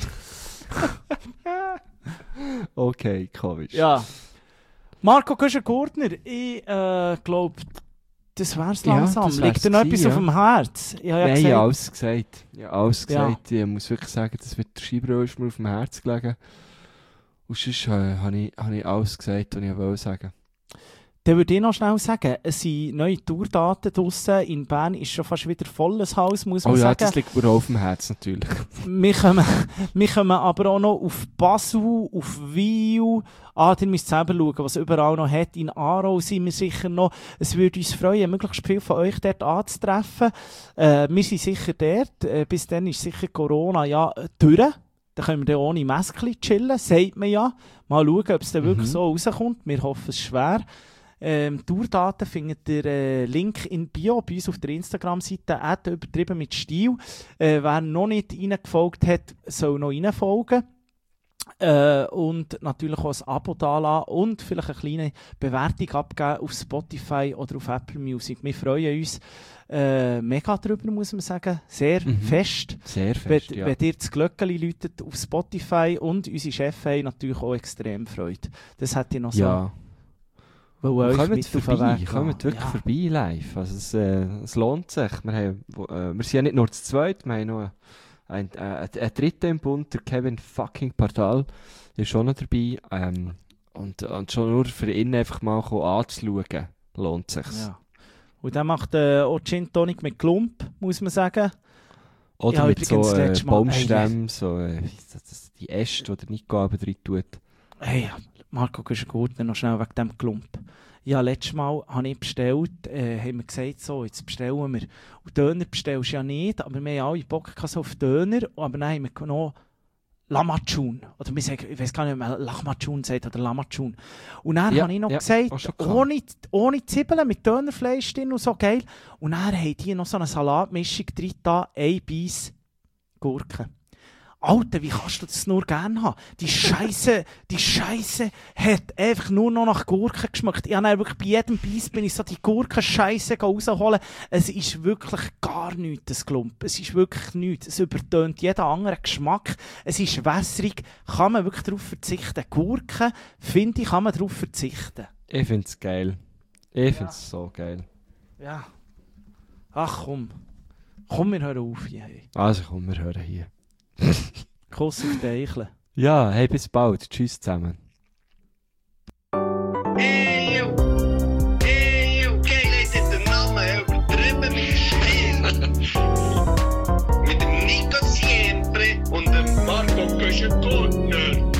Okay, komisch. Ja. Marco Köschen-Gurtner, ich äh, glaube, das wär's langsam. Ja, das Liegt dir noch etwas ja. auf dem Herz? Ich habe ja Nein, alles gesagt. Ich habe alles gesagt. Ja. Ich muss wirklich sagen, das mit der Scheibe ist mir auf dem Herz gelegen. Und sonst äh, habe ich, hab ich alles gesagt, was ich wollte sagen. Dann würde ich noch schnell sagen, es sind neue Tourdaten draussen. In Bern ist schon fast wieder volles Haus, muss man oh, ja, sagen. Oh ja, das liegt mir auch auf dem Herz natürlich. wir, kommen, wir kommen aber auch noch auf Basel, auf Wiel. Ah, ihr müsst selber schauen, was überall noch hat. In Aarau sind wir sicher noch. Es würde uns freuen, möglichst viel von euch dort anzutreffen. Äh, wir sind sicher dort. Äh, bis dann ist sicher Corona ja durch. Dann können wir dann ohne Maske chillen, sagt man ja. Mal schauen, ob es dann mhm. wirklich so rauskommt. Wir hoffen es schwer. Ähm, Tourdaten findet ihr äh, Link in Bio bei uns auf der Instagram-Seite at übertrieben mit Stil. Äh, wer noch nicht reingefolgt hat, soll noch reinfolgen. Äh, und natürlich auch ein Abo dalassen und vielleicht eine kleine Bewertung abgeben auf Spotify oder auf Apple Music. Wir freuen uns äh, mega drüber, muss man sagen. Sehr mhm. fest. Sehr fest, wenn, ja. wenn ihr das Glöckchen läutet auf Spotify und unsere Chefs haben natürlich auch extrem Freude. Das hat ihr noch so... Ja. Kommt vorbei, kommt wirklich ja. vorbei live. Also es, äh, es lohnt sich. Wir, haben, äh, wir sind ja nicht nur zu zweit, wir haben noch einen, äh, einen dritten im Bund, der Kevin fucking Pardal, ist schon noch dabei. Ähm, und, und schon nur für ihn einfach mal anzuschauen, lohnt sich. Ja. Und dann macht äh, auch Gin Tonic mit Klump, muss man sagen. Oder ja, mit so äh, Baumstämmen, so, äh, die Äste, die der Nico aber drin tut. Hey, Marco Köschen-Gurtner, noch schnell wegen dem Klump. Ja, letztes Mal habe ich bestellt, äh, haben wir gesagt, so, jetzt bestellen wir. Und Döner bestellst du ja nicht, aber wir haben alle Bock so auf Döner. Aber dann haben wir genommen Lamachun. Oder wir sagen, ich weiß gar nicht, ob man Lachmachun sagt oder Lamachun. Und dann ja, habe ich noch ja, gesagt, ohne, ohne Zwiebeln, mit Dönerfleisch drin und so, geil. Und dann haben die noch so eine Salatmischung drin, da, ein Biss Gurken. Alter, wie kannst du das nur gerne haben? Die Scheiße, die Scheiße hat einfach nur noch nach Gurken geschmeckt. Ich habe wirklich bei jedem Biss bin ich so die Gurkenscheiße rausholen. Es ist wirklich gar nichts, das Klump. Es ist wirklich nichts. Es übertönt jeden anderen Geschmack. Es ist wässrig. Kann man wirklich darauf verzichten? Gurken, finde ich, kann man darauf verzichten. Ich finde es geil. Ich finde es ja. so geil. Ja. Ach komm. Komm, wir hören auf hier. Also komm, wir hören hier. Kuss auf die Eichel. Ja, hey, bis bald. Tschüss zusammen. Hey yo, hey yo, geil, ist der Name übertrieben mit Stil. Mit dem Nico Siempre und dem Marco Köschen-Gurtner.